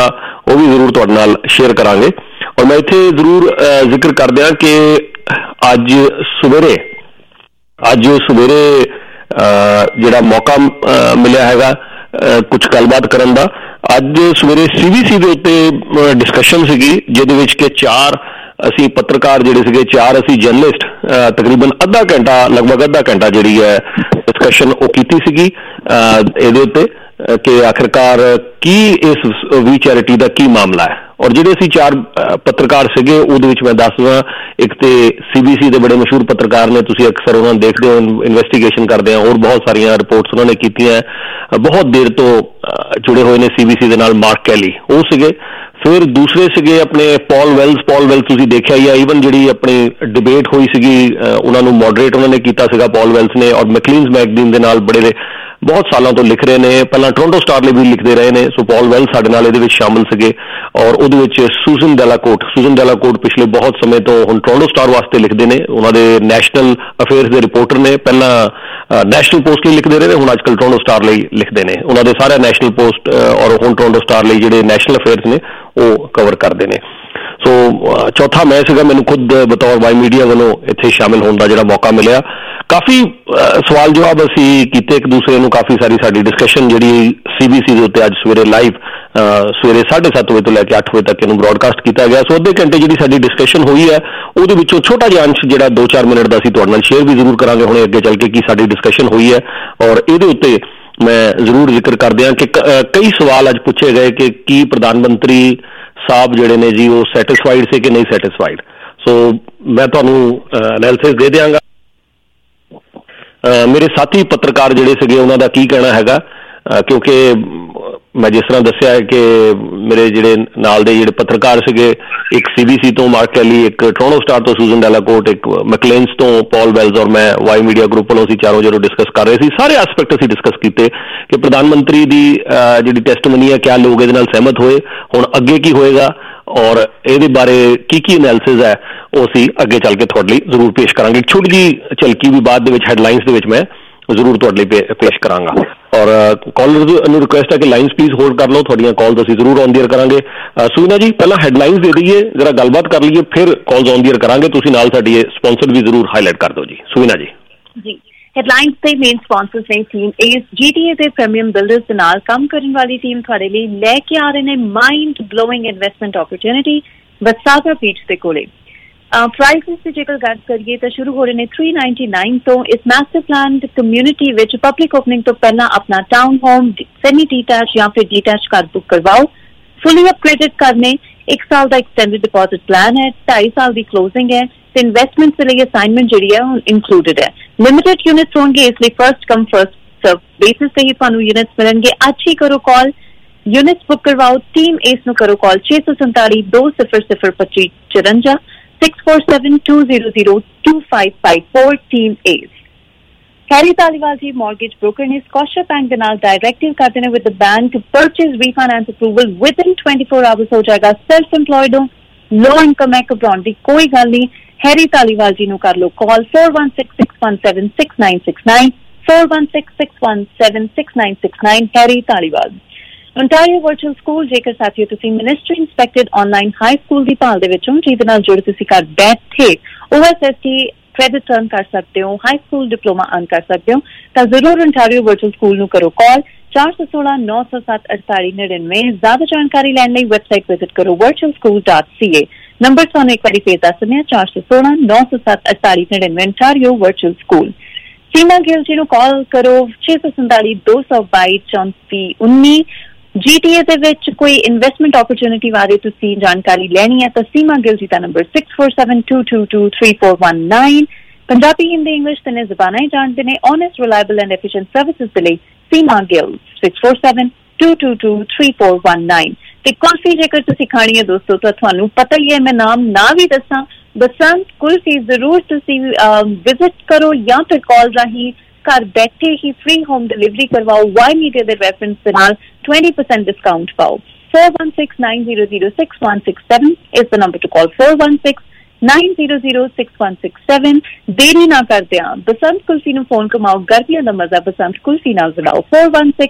ਉਹ ਵੀ ਜ਼ਰੂਰ ਤੁਹਾਡੇ ਨਾਲ ਸ਼ੇਅਰ ਕਰਾਂਗੇ। ਔਰ ਮੈਂ ਇੱਥੇ ਜ਼ਰੂਰ ਜ਼ਿਕਰ ਕਰ ਦਿਆਂ ਕਿ ਅੱਜ ਸਵੇਰੇ ਅੱਜ ਸਵੇਰੇ ਜਿਹੜਾ ਮੌਕਾ ਮਿਲਿਆ ਹੈਗਾ ਕੁਝ ਗੱਲਬਾਤ ਕਰਨ ਦਾ। ਅੱਜ ਸਵੇਰੇ ਸੀ ਬੀ ਸੀ ਦੇ ਉੱਤੇ ਡਿਸਕਸ਼ਨ ਸੀਗੀ ਜਿਹਦੇ ਵਿੱਚ ਕਿ ਚਾਰ ਅਸੀਂ ਪੱਤਰਕਾਰ ਜਿਹੜੇ ਸੀਗੇ, ਚਾਰ ਅਸੀਂ ਜਰਨਲਿਸਟ ਤਕਰੀਬਨ ਅੱਧਾ ਘੰਟਾ ਲਗਭਗ ਅੱਧਾ ਘੰਟਾ ਜਿਹੜੀ ਹੈ ਡਿਸਕਸ਼ਨ ਉਹ ਕੀਤੀ ਸੀਗੀ ਇਹਦੇ ਉੱਤੇ ਕਿ ਆਖਿਰਕਾਰ ਕੀ ਇਸ ਵੀ ਚੈਰਿਟੀ ਦਾ ਕੀ ਮਾਮਲਾ ਹੈ। ਔਰ ਜਿਹੜੇ ਅਸੀਂ ਚਾਰ ਪੱਤਰਕਾਰ ਸੀਗੇ ਉਹਦੇ ਵਿੱਚ ਮੈਂ ਦੱਸਦਾ, ਇੱਕ ਤੇ ਸੀ ਬੀ ਸੀ ਦੇ ਬੜੇ ਮਸ਼ਹੂਰ ਪੱਤਰਕਾਰ ਨੇ, ਤੁਸੀਂ ਅਕਸਰ ਉਹਨਾਂ ਨੂੰ ਦੇਖਦੇ ਹੋ ਇਨਵੈਸਟੀਗੇਸ਼ਨ ਕਰਦੇ ਆ, ਹੋਰ ਬਹੁਤ ਸਾਰੀਆਂ ਰਿਪੋਰਟਸ ਉਹਨਾਂ ਨੇ ਕੀਤੀਆਂ, ਬਹੁਤ ਦੇਰ ਤੋਂ ਜੁੜੇ ਹੋਏ ਨੇ ਸੀ ਬੀ ਸੀ ਦੇ ਨਾਲ, ਮਾਰਕ ਕੈਲੀ ਉਹ ਸੀਗੇ। ਫਿਰ ਦੂਸਰੇ ਸੀਗੇ ਆਪਣੇ ਪੌਲ ਵੈਲਸ ਪੌਲ ਵੈਲਸ ਤੁਸੀਂ ਦੇਖਿਆ ਹੀ ਆ, ਈਵਨ ਜਿਹੜੀ ਆਪਣੀ ਡਿਬੇਟ ਹੋਈ ਸੀਗੀ ਉਹਨਾਂ ਨੂੰ ਮੋਡਰੇਟ ਉਹਨਾਂ ਨੇ ਕੀਤਾ ਸੀਗਾ ਪੌਲ ਵੈਲਸ ਨੇ। ਔਰ ਮੈਕਲੀਨਜ਼ ਮੈਗਜ਼ੀਨ ਦੇ ਨਾਲ ਬੜੇ ਬਹੁਤ ਸਾਲਾਂ ਤੋਂ ਲਿਖ ਰਹੇ ਨੇ, ਪਹਿਲਾਂ ਟੋਰਾਂਟੋ ਸਟਾਰ ਲਈ ਵੀ ਲਿਖਦੇ ਰਹੇ ਨੇ। ਸੋ ਪੌਲ ਵੈਲਸ ਸਾਡੇ ਨਾਲ ਇਹਦੇ ਵਿੱਚ ਸ਼ਾਮਲ ਸੀਗੇ। ਔਰ ਉਹਦੇ ਵਿੱਚ ਸੂਜ਼ਨ ਡੈਲਾਕੋਟ ਸੂਜ਼ਨ ਡੈਲਾਕੋਟ ਪਿਛਲੇ ਬਹੁਤ ਸਮੇਂ ਤੋਂ ਹੁਣ ਟੋਰਾਂਟੋ ਸਟਾਰ ਵਾਸਤੇ ਲਿਖਦੇ ਨੇ, ਉਹਨਾਂ ਦੇ ਨੈਸ਼ਨਲ ਅਫੇਅਰਸ ਦੇ ਰਿਪੋਰਟਰ ਨੇ, ਪਹਿਲਾਂ ਨੈਸ਼ਨਲ ਪੋਸਟ ਲਈ ਲਿਖਦੇ ਰਹੇ ਨੇ, ਹੁਣ ਅੱਜ ਕੱਲ੍ਹ ਟੋਰਾਂਟੋ ਸਟਾਰ ਲਈ ਲਿਖਦੇ ਨੇ। ਉਹਨਾਂ ਦੇ ਸਾਰੇ ਨੈਸ਼ਨਲ ਪੋਸਟ ਔਰ ਹੁਣ ਟੋਰਾਂਟੋ ਸਟਾਰ ਲਈ ਜਿਹੜੇ ਨੈਸ਼ਨਲ ਅਫੇਅਰਸ ਨੇ ਉਹ ਕਵਰ ਕਰਦੇ ਨੇ। ਸੋ ਚੌਥਾ ਮੈਂ ਸੀਗਾ, ਮੈਨੂੰ ਖੁਦ ਬਤੌਰ ਵਾਈ ਮੀਡੀਆ ਵੱਲੋਂ ਇੱਥੇ ਸ਼ਾਮਿਲ ਹੋਣ ਦਾ ਜਿਹੜਾ ਮੌਕਾ ਮਿਲਿਆ। ਕਾਫੀ ਸਵਾਲ ਜਵਾਬ ਅਸੀਂ ਕੀਤੇ ਇੱਕ ਦੂਸਰੇ ਨੂੰ, ਕਾਫੀ ਸਾਰੀ ਸਾਡੀ ਡਿਸਕਸ਼ਨ ਜਿਹੜੀ ਸੀ ਬੀ ਸੀ ਦੇ ਉੱਤੇ ਅੱਜ ਸਵੇਰੇ ਲਾਈਵ ਸਵੇਰੇ ਸਾਢੇ ਸੱਤ ਵਜੇ ਤੋਂ ਲੈ ਕੇ ਅੱਠ ਵਜੇ ਤੱਕ ਇਹਨੂੰ ਬ੍ਰੌਡਕਾਸਟ ਕੀਤਾ ਗਿਆ। ਸੋ ਅੱਧੇ ਘੰਟੇ ਜਿਹੜੀ ਸਾਡੀ ਡਿਸਕਸ਼ਨ ਹੋਈ ਹੈ ਉਹਦੇ ਵਿੱਚੋਂ ਛੋਟਾ ਜਿਹਾ ਅੰਸ਼ ਜਿਹੜਾ ਦੋ ਚਾਰ ਮਿੰਟ ਦਾ ਅਸੀਂ ਤੁਹਾਡੇ ਨਾਲ ਸ਼ੇਅਰ ਵੀ ਜ਼ਰੂਰ ਕਰਾਂਗੇ ਹੁਣੇ ਅੱਗੇ ਚੱਲ ਕੇ ਕੀ ਸਾਡੀ ਡਿਸਕਸ਼ਨ ਹੋਈ ਹੈ। ਔਰ ਇਹਦੇ ਉੱਤੇ ਮੈਂ ਜ਼ਰੂਰ ਜ਼ਿਕਰ ਕਰਦੇ ਹਾਂ ਕਿ ਕਈ ਸਵਾਲ ਅੱਜ ਪੁੱਛੇ ਗਏ ਕਿ ਕੀ ਪ੍ਰਧਾਨ ਮੰਤਰੀ ਸਾਹਿਬ ਜਿਹੜੇ ਨੇ ਜੀ ਉਹ ਸੈਟਿਸਫਾਈਡ ਸੀ ਕਿ ਨਹੀਂ ਸੈਟਿਸਫਾਈਡ। ਸੋ ਮੈਂ ਤੁਹਾਨੂੰ ਐਨਾਲਿਸਿਸ ਦੇ ਦਿਆਂਗਾ। ਮੇਰੇ ਸਾਥੀ ਪੱਤਰਕਾਰ ਜਿਹੜੇ ਸੀਗੇ ਉਹਨਾਂ ਦਾ ਕੀ ਕਹਿਣਾ ਹੈਗਾ, ਕਿਉਂਕਿ ਮੈਂ ਜਿਸ ਤਰ੍ਹਾਂ ਦੱਸਿਆ ਹੈ ਕਿ ਮੇਰੇ ਜਿਹੜੇ ਨਾਲ ਦੇ ਜਿਹੜੇ ਪੱਤਰਕਾਰ ਸੀਗੇ, ਇੱਕ ਸੀ ਬੀ ਸੀ ਤੋਂ ਮਾਰਕ ਕੈਲੀ, ਇੱਕ ਟੋਰਾਂਟੋ ਸਟਾਰ ਤੋਂ ਸੂਜ਼ਨ ਡੈਲਾਕੋਟ, ਇੱਕ ਮੈਕਲੇਨਸ ਤੋਂ ਪੌਲ ਵੈਲਸ ਔਰ ਮੈਂ ਵਾਈ ਮੀਡੀਆ ਗਰੁੱਪ ਵੱਲੋਂ ਅਸੀਂ ਚਾਰੋਂ ਜਦੋਂ ਡਿਸਕਸ ਕਰ ਰਹੇ ਸੀ, ਸਾਰੇ ਐਸਪੈਕਟ ਅਸੀਂ ਡਿਸਕਸ ਕੀਤੇ ਕਿ ਪ੍ਰਧਾਨ ਮੰਤਰੀ ਦੀ ਜਿਹੜੀ ਟੈਸਟਮਨੀ ਹੈ ਕਿਆ ਲੋਕ ਇਹਦੇ ਨਾਲ ਸਹਿਮਤ ਹੋਏ, ਹੁਣ ਅੱਗੇ ਕੀ ਹੋਏਗਾ ਔਰ ਇਹਦੇ ਬਾਰੇ ਕੀ ਕੀ ਐਨਾਲਿਸਿਸ ਹੈ ਉਹ ਅਸੀਂ ਅੱਗੇ ਚੱਲ ਕੇ ਤੁਹਾਡੇ ਲਈ ਜ਼ਰੂਰ ਪੇਸ਼ ਕਰਾਂਗੇ। ਇੱਕ ਛੋਟੀ ਜਿਹੀ ਝਲਕੀ ਵੀ ਬਾਅਦ ਦੇ ਵਿੱਚ ਹੈਡਲਾਈਨਸ ਦੇ ਵਿੱਚ ਮੈਂ ਜ਼ਰੂਰ ਤੁਹਾਡੇ ਲਈ ਪੇਸ਼ ਕਰਾਂਗਾ। ਔਰ ਕਾਲਰ ਨੂੰ ਰਿਕੁਐਸਟ ਹੈ ਕਿ ਲਾਈਨਸ ਪਲੀਜ਼ ਹੋਲਡ ਕਰ ਲਓ, ਤੁਹਾਡੀਆਂ ਕਾਲਸ ਅਸੀਂ ਜ਼ਰੂਰ ਔਨ ਦੀ ਏਅਰ ਕਰਾਂਗੇ। ਸੁਵਿਨਾ ਜੀ ਪਹਿਲਾਂ ਹੈਡਲਾਈਨਸ ਦੇ ਦਈਏ, ਜਰਾ ਗੱਲਬਾਤ ਕਰ ਲਈਏ, ਫਿਰ ਕਾਲਸ ਔਨ ਦੀ ਏਅਰ ਕਰਾਂਗੇ। ਤੁਸੀਂ ਨਾਲ ਸਾਡੀ ਸਪਾਂਸਰ ਵੀ ਜ਼ਰੂਰ ਹਾਈਲਾਈਟ ਕਰ ਦਿਓ ਜੀ। ਸੁਵਿਨਾ ਜੀ। ਜੀ ਹੈਡਲਾਈਨਸ ਦੇ ਮੇਨ ਸਪਾਂਸਰਸ ਨੇ ਟੀਮ ਏਸ, ਜੀ ਟੀ ਏ ਦੇ ਪ੍ਰੀਮੀਅਮ ਬਿਲਡਰਸ ਦੇ ਨਾਲ ਕੰਮ ਕਰਨ ਵਾਲੀ ਟੀਮ ਤੁਹਾਡੇ ਲਈ ਲੈ ਕੇ ਆ ਰਹੇ ਨੇ mind blowing investment opportunity Wasaga beach ਦੇ ਕੋਲੇ। ਪ੍ਰਾਈਸਿਸ ਦੀ ਜੇਕਰ ਗੱਲ ਕਰੀਏ ਤਾਂ ਸ਼ੁਰੂ ਹੋ ਰਹੇ ਨੇ ਥ੍ਰੀ ਨਾਈਨਟੀ ਨਾਈਨ ਤੋਂ। ਇਸ ਮਾਸਟਰ ਪਲਾਨ ਕਮਿਊਨਿਟੀ ਵਿੱਚ ਪਬਲਿਕ ਓਪਨਿੰਗ ਤੋਂ ਪਹਿਲਾਂ ਆਪਣਾ ਟਾਊਨ ਹੋਮ ਸੈਮੀ ਡੀਟੈਚ ਜਾਂ ਫਿਰ ਡੀਟੈਚ ਘਰ ਬੁੱਕ ਕਰਵਾਓ। ਫੁੱਲੀ ਅਪਗ੍ਰੇਡਡ ਕਰਨੇ ਇੱਕ ਸਾਲ ਦਾ ਐਕਸਟੈਂਡਡ ਡਿਪੋਜ਼ਿਟ ਪਲਾਨ ਹੈ, ਢਾਈ ਸਾਲ ਦੀ ਕਲੋਜ਼ਿੰਗ ਹੈ ਤੇ ਇਨਵੈਸਟਮੈਂਟ ਦੇ ਲਈ ਅਸਾਈਨਮੈਂਟ ਜਿਹੜੀ ਹੈ ਉਹ ਇਨਕਲੂਡਡ ਹੈ। ਲਿਮਿਟਡ ਯੂਨਿਟਸ ਹੋਣਗੇ, ਇਸ ਲਈ first come first serve basis ਤੇ ਹੀ ਤੁਹਾਨੂੰ ਯੂਨਿਟਸ ਮਿਲਣਗੇ। ਅੱਜ ਹੀ ਕਰੋ ਕਾਲ, ਯੂਨਿਟਸ ਬੁੱਕ ਕਰਵਾਓ। ਟੀਮ ਏਸ ਨੂੰ ਕਰੋ ਕਾਲ ਛੇ ਸੌ ਸੰਤਾਲੀ ਦੋ ਸਿਫਰ ਸਿਫਰ ਪੱਚੀ ਚੁਰੰਜਾ six four seven two zero zero two five five four Team Ace. Harry Taliwal ji mortgage broker ne Scotia Bank de naal direct deal karte ne with the bank, purchase refinance approval within twenty-four hours ho jayega। self employed ho, low income hai, घबराने की कोई गल नहीं। Harry Taliwal ji nu kar lo call four one six six one seven six nine six nine four one six six one seven six nine six nine Harry Taliwal। Ontario Virtual School, ਜੇਕਰ ਸਾਥੀਓ ਤੁਸੀਂ ministry inspected online high school ਦੀ ਭਾਲ ਦੇ ਵਿੱਚੋਂ ਜਿਹਦੇ ਨਾਲ ਜੁੜ ਤੁਸੀਂ ਘਰ ਬੈਠੇ O S S T credit earn ਕਰ ਸਕਦੇ ਹੋ, ਹਾਈ ਸਕੂਲ ਡਿਪਲੋਮਾ ਅਰਨ ਕਰ ਸਕਦੇ ਹੋ, ਤਾਂ ਜ਼ਰੂਰ Ontario Virtual School ਨੂੰ ਕਰੋ ਕਾਲ ਚਾਰ ਸੌ ਸੋਲਾਂ ਨੌ ਸੌ ਸੱਤ ਅਠਤਾਲੀ ਨੜਿਨਵੇਂ। ਜ਼ਿਆਦਾ ਜਾਣਕਾਰੀ ਲੈਣ ਲਈ ਵੈਬਸਾਈਟ ਵਿਜ਼ਿਟ ਕਰੋ virtual school dot c a। Number ਤੁਹਾਨੂੰ ਇੱਕ ਵਾਰੀ ਫੇਰ ਦੱਸ ਦਿੰਦੇ ਹਾਂ, ਚਾਰ ਸੌ ਸੋਲਾਂ ਨੌ ਸੌ ਸੱਤ ਅਠਤਾਲੀ ਨੜਿਨਵੇਂ Ontario Virtual School। ਸੀਮਾ ਗਿੱਲ ਜੀ ਨੂੰ ਕਾਲ ਕਰੋ ਛੇ ਸੌ ਸੰਤਾਲੀ ਦੋ ਸੌ ਬਾਈ ਚੌਂਤੀ ਉੱਨੀ। ਜੀ ਟੀ ਏ ਦੇ ਵਿੱਚ ਕੋਈ ਇਨਵੈਸਟਮੈਂਟ ਓਪਰਚੁਨਿਟੀ ਬਾਰੇ ਤੁਸੀਂ ਜਾਣਕਾਰੀ ਲੈਣੀ ਹੈ ਤਾਂ ਸੀਮਾ ਗਿੱਲ ਜੀ ਦਾ number six four seven two two two three four one nine। Punjabi, Hindi, English ਤਿੰਨੇ ਜ਼ਬਾਨਾਂ ਹੀ ਜਾਣਦੇ ਨੇ। Honest, reliable and efficient services ਦੇ ਲਈ ਸੀਮਾ Gill six four seven two two two three four one nine। ਤੇ ਕੁਲਫੀ ਜੇਕਰ ਤੁਸੀਂ ਖਾਣੀ ਹੈ ਦੋਸਤੋ ਤਾਂ ਤੁਹਾਨੂੰ ਪਤਾ ਹੀ ਹੈ, ਮੈਂ ਨਾਮ ਨਾ ਵੀ ਦੱਸਾਂ, ਬਸੰਤ ਕੁਲਫੀ ਜ਼ਰੂਰ ਤੁਸੀਂ ਵਿਜ਼ਿਟ ਕਰੋ ਜਾਂ ਫਿਰ ਕਾਲ ਰਾਹੀਂ ਘਰ ਬੈਠੇ ਹੀ ਫ੍ਰੀ ਹੋਮ ਡਿਲੀਵਰੀ ਕਰਵਾਓ। ਵਾਈ ਮੀਡੀਆ ਦੇ ਰੈਫਰੈਂਸ ਦੇ ਨਾਲ twenty percent ਡਿਸਕਾਊਂਟ ਪਾਓ। four one six nine zero zero six one six seven is the number to call। four one six nine zero zero six one six seven। ਦੇਰੀ ਨਾ ਕਰਦਿਆਂ ਬਸੰਤ ਕੁਲਫੀ ਨੂੰ phone ਕਮਾਓ, ਗਰਮੀਆਂ ਦਾ ਮਜ਼ਾ ਬਸੰਤ ਕੁਲਫੀ ਨਾਲ ਜ਼ੜਾਓ। four one six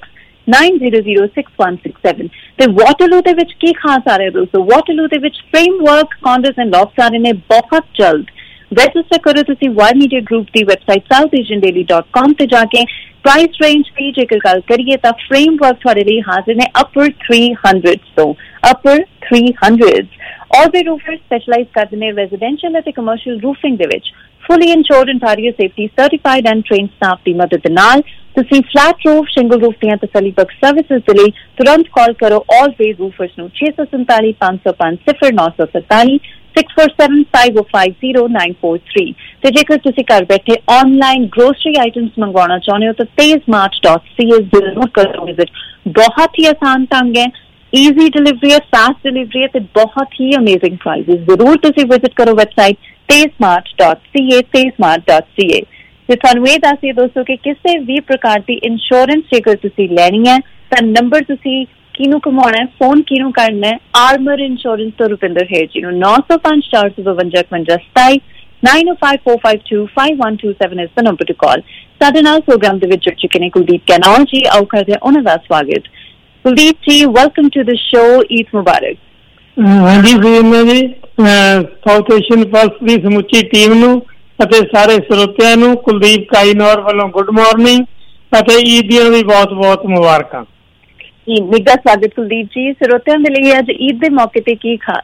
nine zero zero six one six seven। ਤੇ Waterloo ਦੇ ਵਿੱਚ ਕੀ ਖਾਸ ਆ ਰਿਹਾ ਦੋਸਤੋ? ਵਾਟਰਲੂ ਦੇ ਵਿੱਚ ਫਰੇਮਵਰਕ ਕੌਂਡੋਜ਼ ਐਂਡ ਲੌਫਟਸ ਆ ਰਹੇ ਨੇ ਬਹੁਤ ਜਲਦ। ਰਜਿਸਟਰ ਕਰੋ ਤੁਸੀਂ ਵਾਰ ਮੀਡੀਆ ਗਰੁੱਪ ਦੀ website south Asian daily dot com ਤੇ ਜਾ ਕੇ। ਪ੍ਰਾਈਸ ਰੇਂਜ ਦੀ ਜੇਕਰ ਗੱਲ ਕਰੀਏ ਤਾਂ ਫਰੇਮਵਰਕ ਤੁਹਾਡੇ ਲਈ ਹਾਜ਼ਰ ਨੇ ਅਪਰ three hundred ਤੋਂ upper three hundred। Orbit Roofers specialize ਕਰਦੇ ਨੇ ਰੈਜ਼ੀਡੈਂਸ਼ੀਅਲ ਅਤੇ ਕਮਰਸ਼ੀਅਲ ਰੂਫਿੰਗ ਦੇ ਵਿੱਚ। Fully insured interior safety certified and trained staff ਦੀ ਮਦਦ ਨਾਲ ਤੁਸੀਂ ਫਲੈਟ ਰੂਫ ਸ਼ਿੰਗਲ ਰੂਫ ਦੀਆਂ ਤਸੱਲੀ ਬਖਸ਼ ਸਰਵਿਸਿਜ਼ ਦੇ ਲਈ ਤੁਰੰਤ ਕਾਲ ਕਰੋ Orbit Roofers ਨੂੰ ਛੇ ਸੌ ਸੰਤਾਲੀ ਪੰਜ ਸੌ ਪੰਜ ਸਿਫਰ ਨੌ ਸੌ ਸਤਾਲੀ six four seven five oh five zero nine four three। ਤੇ ਜੇਕਰ ਤੁਸੀਂ ਘਰ ਬੈਠੇ ਆਨਲਾਈਨ ਗਰੋਸਰੀ ਆਈਟਮਸ ਮੰਗਵਾਉਣਾ ਚਾਹੁੰਦੇ ਹੋ ਤਾਂ ਤੇਜ਼ਮਾਰਟ ਡਾਟ ਸੀ ਏ ਜ਼ਰੂਰ ਕਰੋ ਵਿਜ਼ਿਟ। ਬਹੁਤ ਹੀ ਆਸਾਨ ਢੰਗ ਹੈ, ਈਜ਼ੀ ਡਿਲੀਵਰੀ ਹੈ, ਫਾਸਟ ਡਿਲੀਵਰੀ ਹੈ ਤੇ ਬਹੁਤ ਹੀ ਅਮੇਜ਼ਿੰਗ ਪ੍ਰਾਈਸਿਸ। ਜ਼ਰੂਰ ਤੁਸੀਂ ਵਿਜ਼ਿਟ ਕਰੋ website Tezmart dot C A Tezmart dot C A. ਤੇ ਤੁਹਾਨੂੰ ਇਹ ਦੱਸੀਏ ਦੋਸਤੋ ਕਿ ਕਿਸੇ ਵੀ ਪ੍ਰਕਾਰ ਦੀ ਇੰਸ਼ੋਰੈਂਸ ਜੇਕਰ ਤੁਸੀਂ ਲੈਣੀ ਹੈ ਤਾਂ ਨੰਬਰ ਤੁਸੀਂ ਕਿਹਨੂੰ ਘੁਮਾਉਣਾ ਹੈ, ਫੋਨ ਕਿਹਨੂੰ ਕਰਨਾ ਹੈ? ਆਰਮਰ ਇੰਸ਼ੋਰੈਂਸ ਤੋਂ ਰੁਪਿੰਦਰ ਹੇਰ ਜੀ ਨੂੰ ਨੌ ਸੌ ਪੰਜ ਚਾਰ ਸੌ ਬਵੰਜਾ ਇਕਵੰਜਾ ਸਤਾਈ nine oh five four five two five one two seven is the number to call। ਸਾਡੇ ਨਾਲ ਪ੍ਰੋਗਰਾਮ ਦੇ ਵਿੱਚ ਜੁੜ ਚੁੱਕੇ ਨੇ ਕੁਲਦੀਪ ਕੈਨਾਲ ਜੀ। ਆਓ ਕਰਦੇ ਹਾਂ ਉਹਨਾਂ ਦਾ ਸਵਾਗਤ। Kuldeep ji, welcome to the show. Eid ਮੁਬਾਰਕ। ਹਾਂਜੀ ਵੀਰਨਾ ਜੀ, ਸਾਊਥ ਏਸ਼ੀਅਨ ਪਲਸ ਦੀ ਸਮੁੱਚੀ ਟੀਮ ਨੂੰ ਅਤੇ ਸਾਰੇ ਸਰੋਤਿਆਂ ਨੂੰ ਕੁਲਦੀਪ ਕਾਈਨੌਰ ਵੱਲੋਂ ਗੁੱਡ ਮਾਰਨਿੰਗ ਅਤੇ ਈਦ ਦੀਆਂ ਵੀ ਬਹੁਤ ਬਹੁਤ ਮੁਬਾਰਕਾਂ। ਨਿੱਘਾ ਸਵਾਗਤ ਕੁਲਦੀਪ ਜੀ। ਸਰੋਤਿਆਂ ਦੇ ਲਈ ਅੱਜ ਈਦ ਦੇ ਮੌਕੇ ਤੇ ਕੀ ਖਾਸ?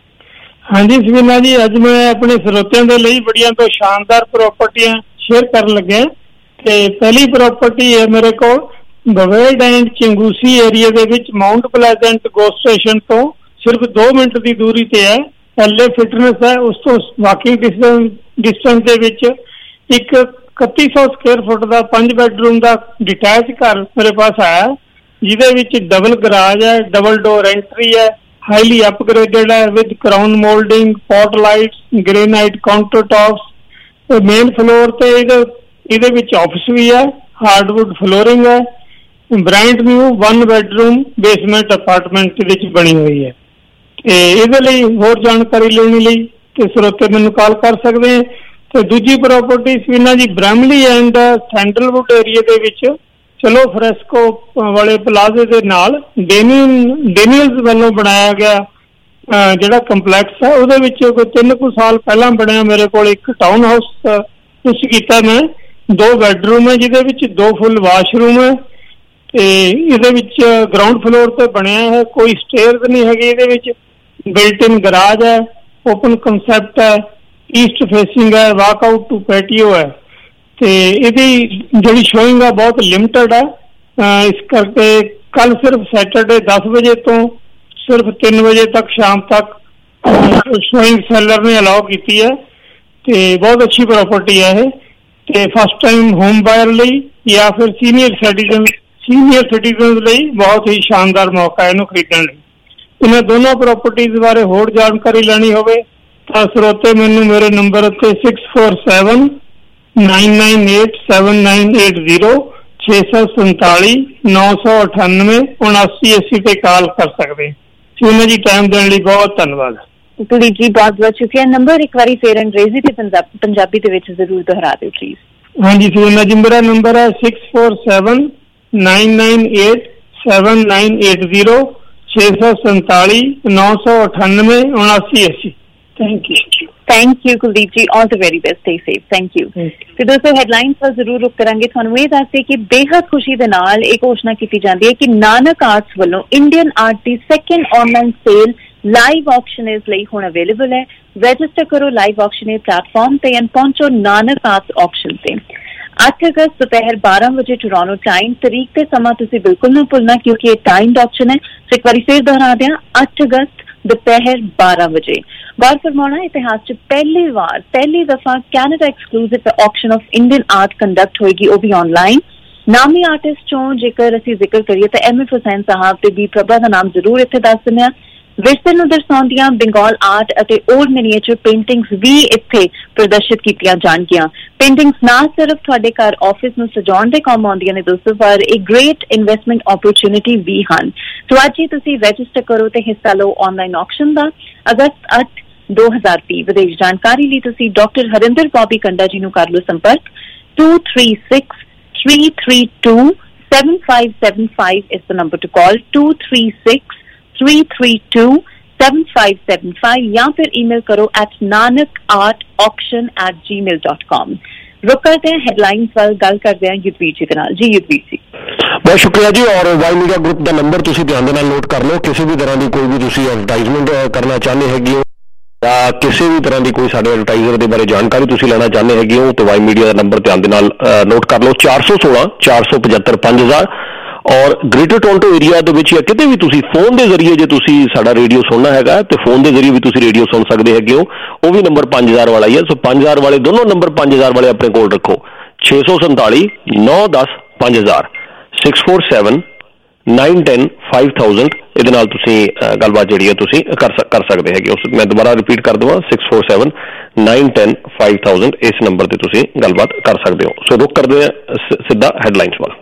ਹਾਂਜੀ ਸਵੀਨਾ ਜੀ, ਅੱਜ ਮੈਂ ਆਪਣੇ ਸਰੋਤਿਆਂ ਦੇ ਲਈ ਬੜੀਆਂ ਤੋਂ ਸ਼ਾਨਦਾਰ ਪ੍ਰਾਪਰਟੀਆਂ ਸ਼ੇਅਰ ਕਰਨ ਲੱਗਿਆ। ਤੇ ਪਹਿਲੀ ਪ੍ਰਾਪਰਟੀ ਹੈ ਮੇਰੇ ਕੋਲ ਬਵੇਲਡ ਐਂਡ ਚਿੰਗੂਸੀ ਏਰੀਆ ਦੇ ਵਿੱਚ ਮਾਊਂਟ ਪਲੇਜ਼ੈਂਟ ਗੋ ਸਟੇਸ਼ਨ ਤੋਂ ਸਿਰਫ ਦੋ ਮਿੰਟ ਦੀ ਦੂਰੀ ਤੇ ਹੈ। ਪਹਿਲੇ ਫਿਟਨੈਸ ਹੈ, ਉਸ ਤੋਂ ਵਾਕਿੰਗ ਡਿਸਟੈਂਸ ਦੇ ਵਿੱਚ ਇੱਕ ਇਕੱਤੀ ਸੌ ਸਕੁਅਰ ਫੁੱਟ ਦਾ ਪੰਜ ਬੈਡਰੂਮ ਦਾ ਡਿਟੈਚ ਘਰ ਮੇਰੇ ਪਾਸ ਆਇਆ, ਜਿਹਦੇ ਵਿੱਚ ਡਬਲ ਗਰਾਜ ਹੈ, ਡਬਲ ਡੋਰ ਐਂਟਰੀ ਹੈ, ਹਾਈਲੀ ਅਪਗ੍ਰੇਡਡ ਹੈ with crown moulding, pot lights, granite counter tops. Main floor ਤੇ ਇਹਦੇ ਇਹਦੇ ਵਿੱਚ ਆਫਿਸ ਵੀ ਹੈ, ਹਾਰਡਵੁੱਡ ਫਲੋਰਿੰਗ ਹੈ, brand new one bedroom basement apartment ਵਿੱਚ ਬਣੀ ਹੋਈ ਹੈ। ਤੇ ਇਹਦੇ ਲਈ ਹੋਰ ਜਾਣਕਾਰੀ ਲੈਣ ਲਈ ਤੇ ਸਰੋਤੇ ਮੈਨੂੰ ਕਾਲ ਕਰ ਸਕਦੇ ਹੈ। ਤੇ ਦੂਜੀ ਪ੍ਰਾਪਰਟੀ ਸਵੀਨਾ ਜੀ ਬ੍ਰੈਮਲੀ ਐਂਡ ਸੈਂਡਲਵੁੱਡ ਏਰੀਆ ਦੇ ਵਿੱਚ ਚਲੋ ਫਰੈਸਕੋ ਵਾਲੇ ਪਲਾਜ਼ੇ ਦੇ ਨਾਲ ਡੇਨੀਅਲ ਡੇਨੀਅਲਸ ਵੱਲੋਂ ਬਣਾਇਆ ਗਿਆ ਜਿਹੜਾ ਕੰਪਲੈਕਸ ਹੈ, ਉਹਦੇ ਵਿੱਚ ਕੋਈ ਤਿੰਨ ਕੁ ਸਾਲ ਪਹਿਲਾਂ ਬਣਿਆ ਮੇਰੇ ਕੋਲ ਇੱਕ ਟਾਊਨ ਹਾਊਸ ਕੁਛ ਕੀਤਾ ਮੈਂ। ਦੋ ਬੈਡਰੂਮ ਹੈ ਜਿਹਦੇ ਵਿੱਚ ਦੋ ਫੁੱਲ ਵਾਸ਼ਰੂਮ ਹੈ ਤੇ ਇਹਦੇ ਵਿੱਚ ਗਰਾਊਂਡ ਫਲੋਰ ਤੇ ਬਣਿਆ ਹੈ, ਕੋਈ ਸਟੇਅਰਸ ਨਹੀਂ ਹੈਗੀ। ਇਹਦੇ ਵਿੱਚ ਬਿਲਟ ਇਨ ਗਰਾਜ ਹੈ, ਓਪਨ ਕੰਸੈਪਟ ਹੈ, ਈਸਟ ਫੇਸਿੰਗ ਹੈ, ਵਾਕ ਆਊਟ ਟੂ ਪੈਟੀਓ ਹੈ। ਤੇ ਇਹਦੀ ਜਿਹੜੀ ਸ਼ੋਇੰਗ ਆ ਬਹੁਤ ਲਿਮਟਡ ਹੈ, ਇਸ ਕਰਕੇ ਕੱਲ ਸਿਰਫ ਸੈਟਰਡੇ ਦਸ ਵਜੇ ਤੋਂ ਸਿਰਫ ਤਿੰਨ ਵਜੇ ਤੱਕ ਸ਼ਾਮ ਤੱਕ ਸ਼ੋਇੰਗ ਸੈਲਰ ਨੇ ਅਲਾਓ ਕੀਤੀ ਹੈ। ਤੇ ਬਹੁਤ ਅੱਛੀ ਪ੍ਰਾਪਰਟੀ ਹੈ ਇਹ। ਤੇ ਫਸਟ ਟਾਈਮ ਹੋਮ ਬਾਇਰ ਲਈ ਜਾਂ ਫਿਰ ਸੀਨੀਅਰ ਸਿਟੀਜ਼ਨ ਸੀਨੀਅਰ ਸਿਟੀਜ਼ਨ ਲਈ ਬਹੁਤ ਹੀ ਸ਼ਾਨਦਾਰ ਮੌਕਾ ਹੈ ਇਹਨੂੰ ਖਰੀਦਣ ਲਈ। ਇਹਨਾਂ ਦੋਨੋਂ ਪ੍ਰਾਪਰਟੀਜ਼ ਬਾਰੇ ਹੋਰ ਜਾਣਕਾਰੀ ਲੈਣੀ ਹੋਵੇ ਤਾਂ ਸਰੋਤੇ ਮੈਨੂੰ ਮੇਰੇ ਨੰਬਰ ਉੱਤੇ six four seven nine nine eight seven nine eight zero ਛੇ ਸੌ ਸੰਤਾਲੀ ਨੌ ਸੌ ਅਠਾਨਵੇਂ ਉਨਾਸੀ ਅੱਸੀ ਤੇ ਕਾਲ ਕਰ ਸਕਦੇ। ਸੋਨਾ ਜੀ, ਟਾਈਮ ਦੇਣ ਲਈ ਬਹੁਤ ਧੰਨਵਾਦ। ਕੁਲਦੀਪ ਜੀ ਬਹੁਤ ਬਹੁਤ ਸ਼ੁਕਰੀਆ। ਨੰਬਰ ਇੱਕ ਵਾਰੀ ਫੇਰ ਅੰਗਰੇਜ਼ੀ ਤੇ ਪੰਜਾਬੀ ਦੇ ਵਿੱਚ ਜ਼ਰੂਰ ਦੁਹਰਾ ਦਿਓ ਪਲੀਜ਼। ਹਾਂਜੀ ਸੋਨਾ ਜੀ, ਮੇਰਾ ਨੰਬਰ ਹੈ six four seven nine nine eight seven nine eight zero ਛੇ ਸੌ ਸੰਤਾਲੀ ਨੌ ਸੌ ਅਠਾਨਵੇਂ ਉਨਾਸੀ ਅੱਸੀ। Thank you thank you Kuldeep ji, all the very best, stay safe. Thank you. ਤੇ ਦੋਸਤੋ ਹੈਡਲਾਈਨਸ ਵੱਲ ਜ਼ਰੂਰ ਰੁਕ ਕਰਾਂਗੇ। ਤੁਹਾਨੂੰ ਇਹ ਦੱਸਦੇ ਕਿ ਬੇਹੱਦ ਖੁਸ਼ੀ ਦੇ ਨਾਲ ਇਹ ਘੋਸ਼ਣਾ ਕੀਤੀ ਜਾਂਦੀ ਹੈ ਕਿ ਨਾਨਕ ਆਰਟਸ ਵੱਲੋਂ ਇੰਡੀਅਨ ਆਰਟ ਦੀ second online sale live auctions ਲਈ ਹੁਣ ਅਵੇਲੇਬਲ ਹੈ। ਰਜਿਸਟਰ ਕਰੋ ਲਾਈਵ ਆਕਸ਼ਨੇਜ਼ ਪਲੇਟਫਾਰਮ ਤੇ ਐਂਡ ਪਹੁੰਚੋ ਨਾਨਕ ਆਰਟਸ ਆਕਸ਼ਨ ਤੇ। ਅੱਠ ਅਗਸਤ ਦੁਪਹਿਰ ਬਾਰਾਂ ਵਜੇ ਟੋਰਾਂਟੋ ਟਾਈਮ। ਤਰੀਕ ਤੇ ਸਮਾਂ ਤੁਸੀਂ ਬਿਲਕੁਲ ਨਾ ਭੁੱਲਣਾ ਕਿਉਂਕਿ ਇਹ ਟਾਈਮਡ ਆਕਸ਼ਨ ਹੈ। ਸੋ ਇੱਕ ਵਾਰੀ ਫਿਰ ਦੁਹਰਾ ਦਿਆਂ, ਅੱਠ ਅਗਸਤ ਦੁਪਹਿਰ ਬਾਰਾਂ ਵਜੇ। ਗੌਰ ਫਰਮਾਉਣਾ, ਇਤਿਹਾਸ ਚ ਪਹਿਲੀ ਵਾਰ ਪਹਿਲੀ ਦਫਾ Canada exclusive auction of Indian art conduct ਹੋਏਗੀ, ਉਹ ਵੀ ਆਨਲਾਈਨ। ਨਾਮੀ ਆਰਟਿਸਟ ਚੋਂ ਜੇਕਰ ਅਸੀਂ ਜ਼ਿਕਰ ਕਰੀਏ ਤਾਂ ਐਮ ਐਫ ਹੁਸੈਨ ਸਾਹਿਬ ਤੇ ਬੀ ਪ੍ਰਭਾ ਦਾ ਨਾਮ ਜ਼ਰੂਰ ਇੱਥੇ ਦੱਸ ਦਿੰਦੇ ਹਾਂ। ਵਿਰਸੇ ਨੂੰ ਦਰਸਾਉਂਦੀਆਂ ਬੰਗਾਲ ਆਰਟ ਅਤੇ ਓਲਡ ਮਿਨੀਏਚਰ ਪੇਂਟਿੰਗਸ ਵੀ ਇੱਥੇ ਪ੍ਰਦਰਸ਼ਿਤ ਕੀਤੀਆਂ ਜਾਣਗੀਆਂ। ਪੇਂਟਿੰਗਸ ਨਾ ਸਿਰਫ ਤੁਹਾਡੇ ਘਰ ਆਫਿਸ ਨੂੰ ਸਜਾਉਣ ਦੇ ਕੰਮ ਆਉਂਦੀਆਂ ਨੇ ਦੋਸਤੋ, ਪਰ ਇੱਕ ਗ੍ਰੇਟ ਇਨਵੈਸਟਮੈਂਟ ਓਪਰਚੁਨਿਟੀ ਵੀ ਹਨ। ਸੋ ਅੱਜ ਹੀ ਤੁਸੀਂ ਰਜਿਸਟਰ ਕਰੋ ਤੇ ਹਿੱਸਾ ਲਓ ਆਨਲਾਈਨ ਆਕਸ਼ਨ ਦਾ। ਅਗਸਤ ਅੱਠ ਦੋ ਹਜ਼ਾਰ ਵੀਹ। ਵਿਦੇਸ਼ ਜਾਣਕਾਰੀ ਲਈ ਤੁਸੀਂ ਡਾਕਟਰ ਹਰਿੰਦਰ ਬੌਬੀ ਕੰਡਾ ਜੀ ਨੂੰ ਕਰ ਲਓ ਸੰਪਰਕ two three six three three two seven five seven five is the number to call. two three six three three two seven five seven five या फिर ईमेल करो at nanak art auction at gmail dot com. रुक करते हैं headlines वाल गल करते हैं युद्धवीर जी के नाल। जी युद्धवीर जी बहुत शुक्रिया जी। और वाई मीडिया ग्रुप का नंबर तुसी ध्यान दे नाल नोट कर लो। किसी भी तरह की कोई भी तुसी एडवर्टाइजमेंट करना चाहते हैगे हो या किसी भी तरह की कोई साडे एडवर्टाइजर के बारे जानकारी तुसी लेना चाहते हैगे हो तो वाई मीडिया का नंबर ध्यान दे नाल नोट कर लो चार सौ सोलह चार सौ पचहत्तर पांच हजार। और ग्रेटर टोरंटो एरिया दे विच या किते भी तुसी फोन के जरिए जे तुसी साडा रेडियो सुनना हैगा तो फोन के जरिए भी तुसी रेडियो सुन सकते हैगे हो। वो भी नंबर पांच हजार वाला ही है। सो पांच हजार वाले दोनों नंबर पांच हजार वाले अपने कोल रखो। छे सौ संताली नौ दस पांच हजार six four seven nine ten five thousand ਇਹਦੇ ਨਾਲ ਤੁਸੀਂ ਗੱਲਬਾਤ ਜਿਹੜੀ ਹੈ ਤੁਸੀਂ ਕਰ ਕਰ ਸਕਦੇ ਹੈਗੇ। ਉਸ ਮੈਂ ਦੁਬਾਰਾ ਰਿਪੀਟ ਕਰ ਦਵਾਂ six four seven nine ten five thousand ਇਸ ਨੰਬਰ ਤੇ ਤੁਸੀਂ ਗੱਲਬਾਤ ਕਰ ਸਕਦੇ ਹੋ। ਸੋ ਰੁਕ ਕਰਦੇ ਹਾਂ ਸਿੱਧਾ ਹੈਡਲਾਈਨਸ ਵੱਲ।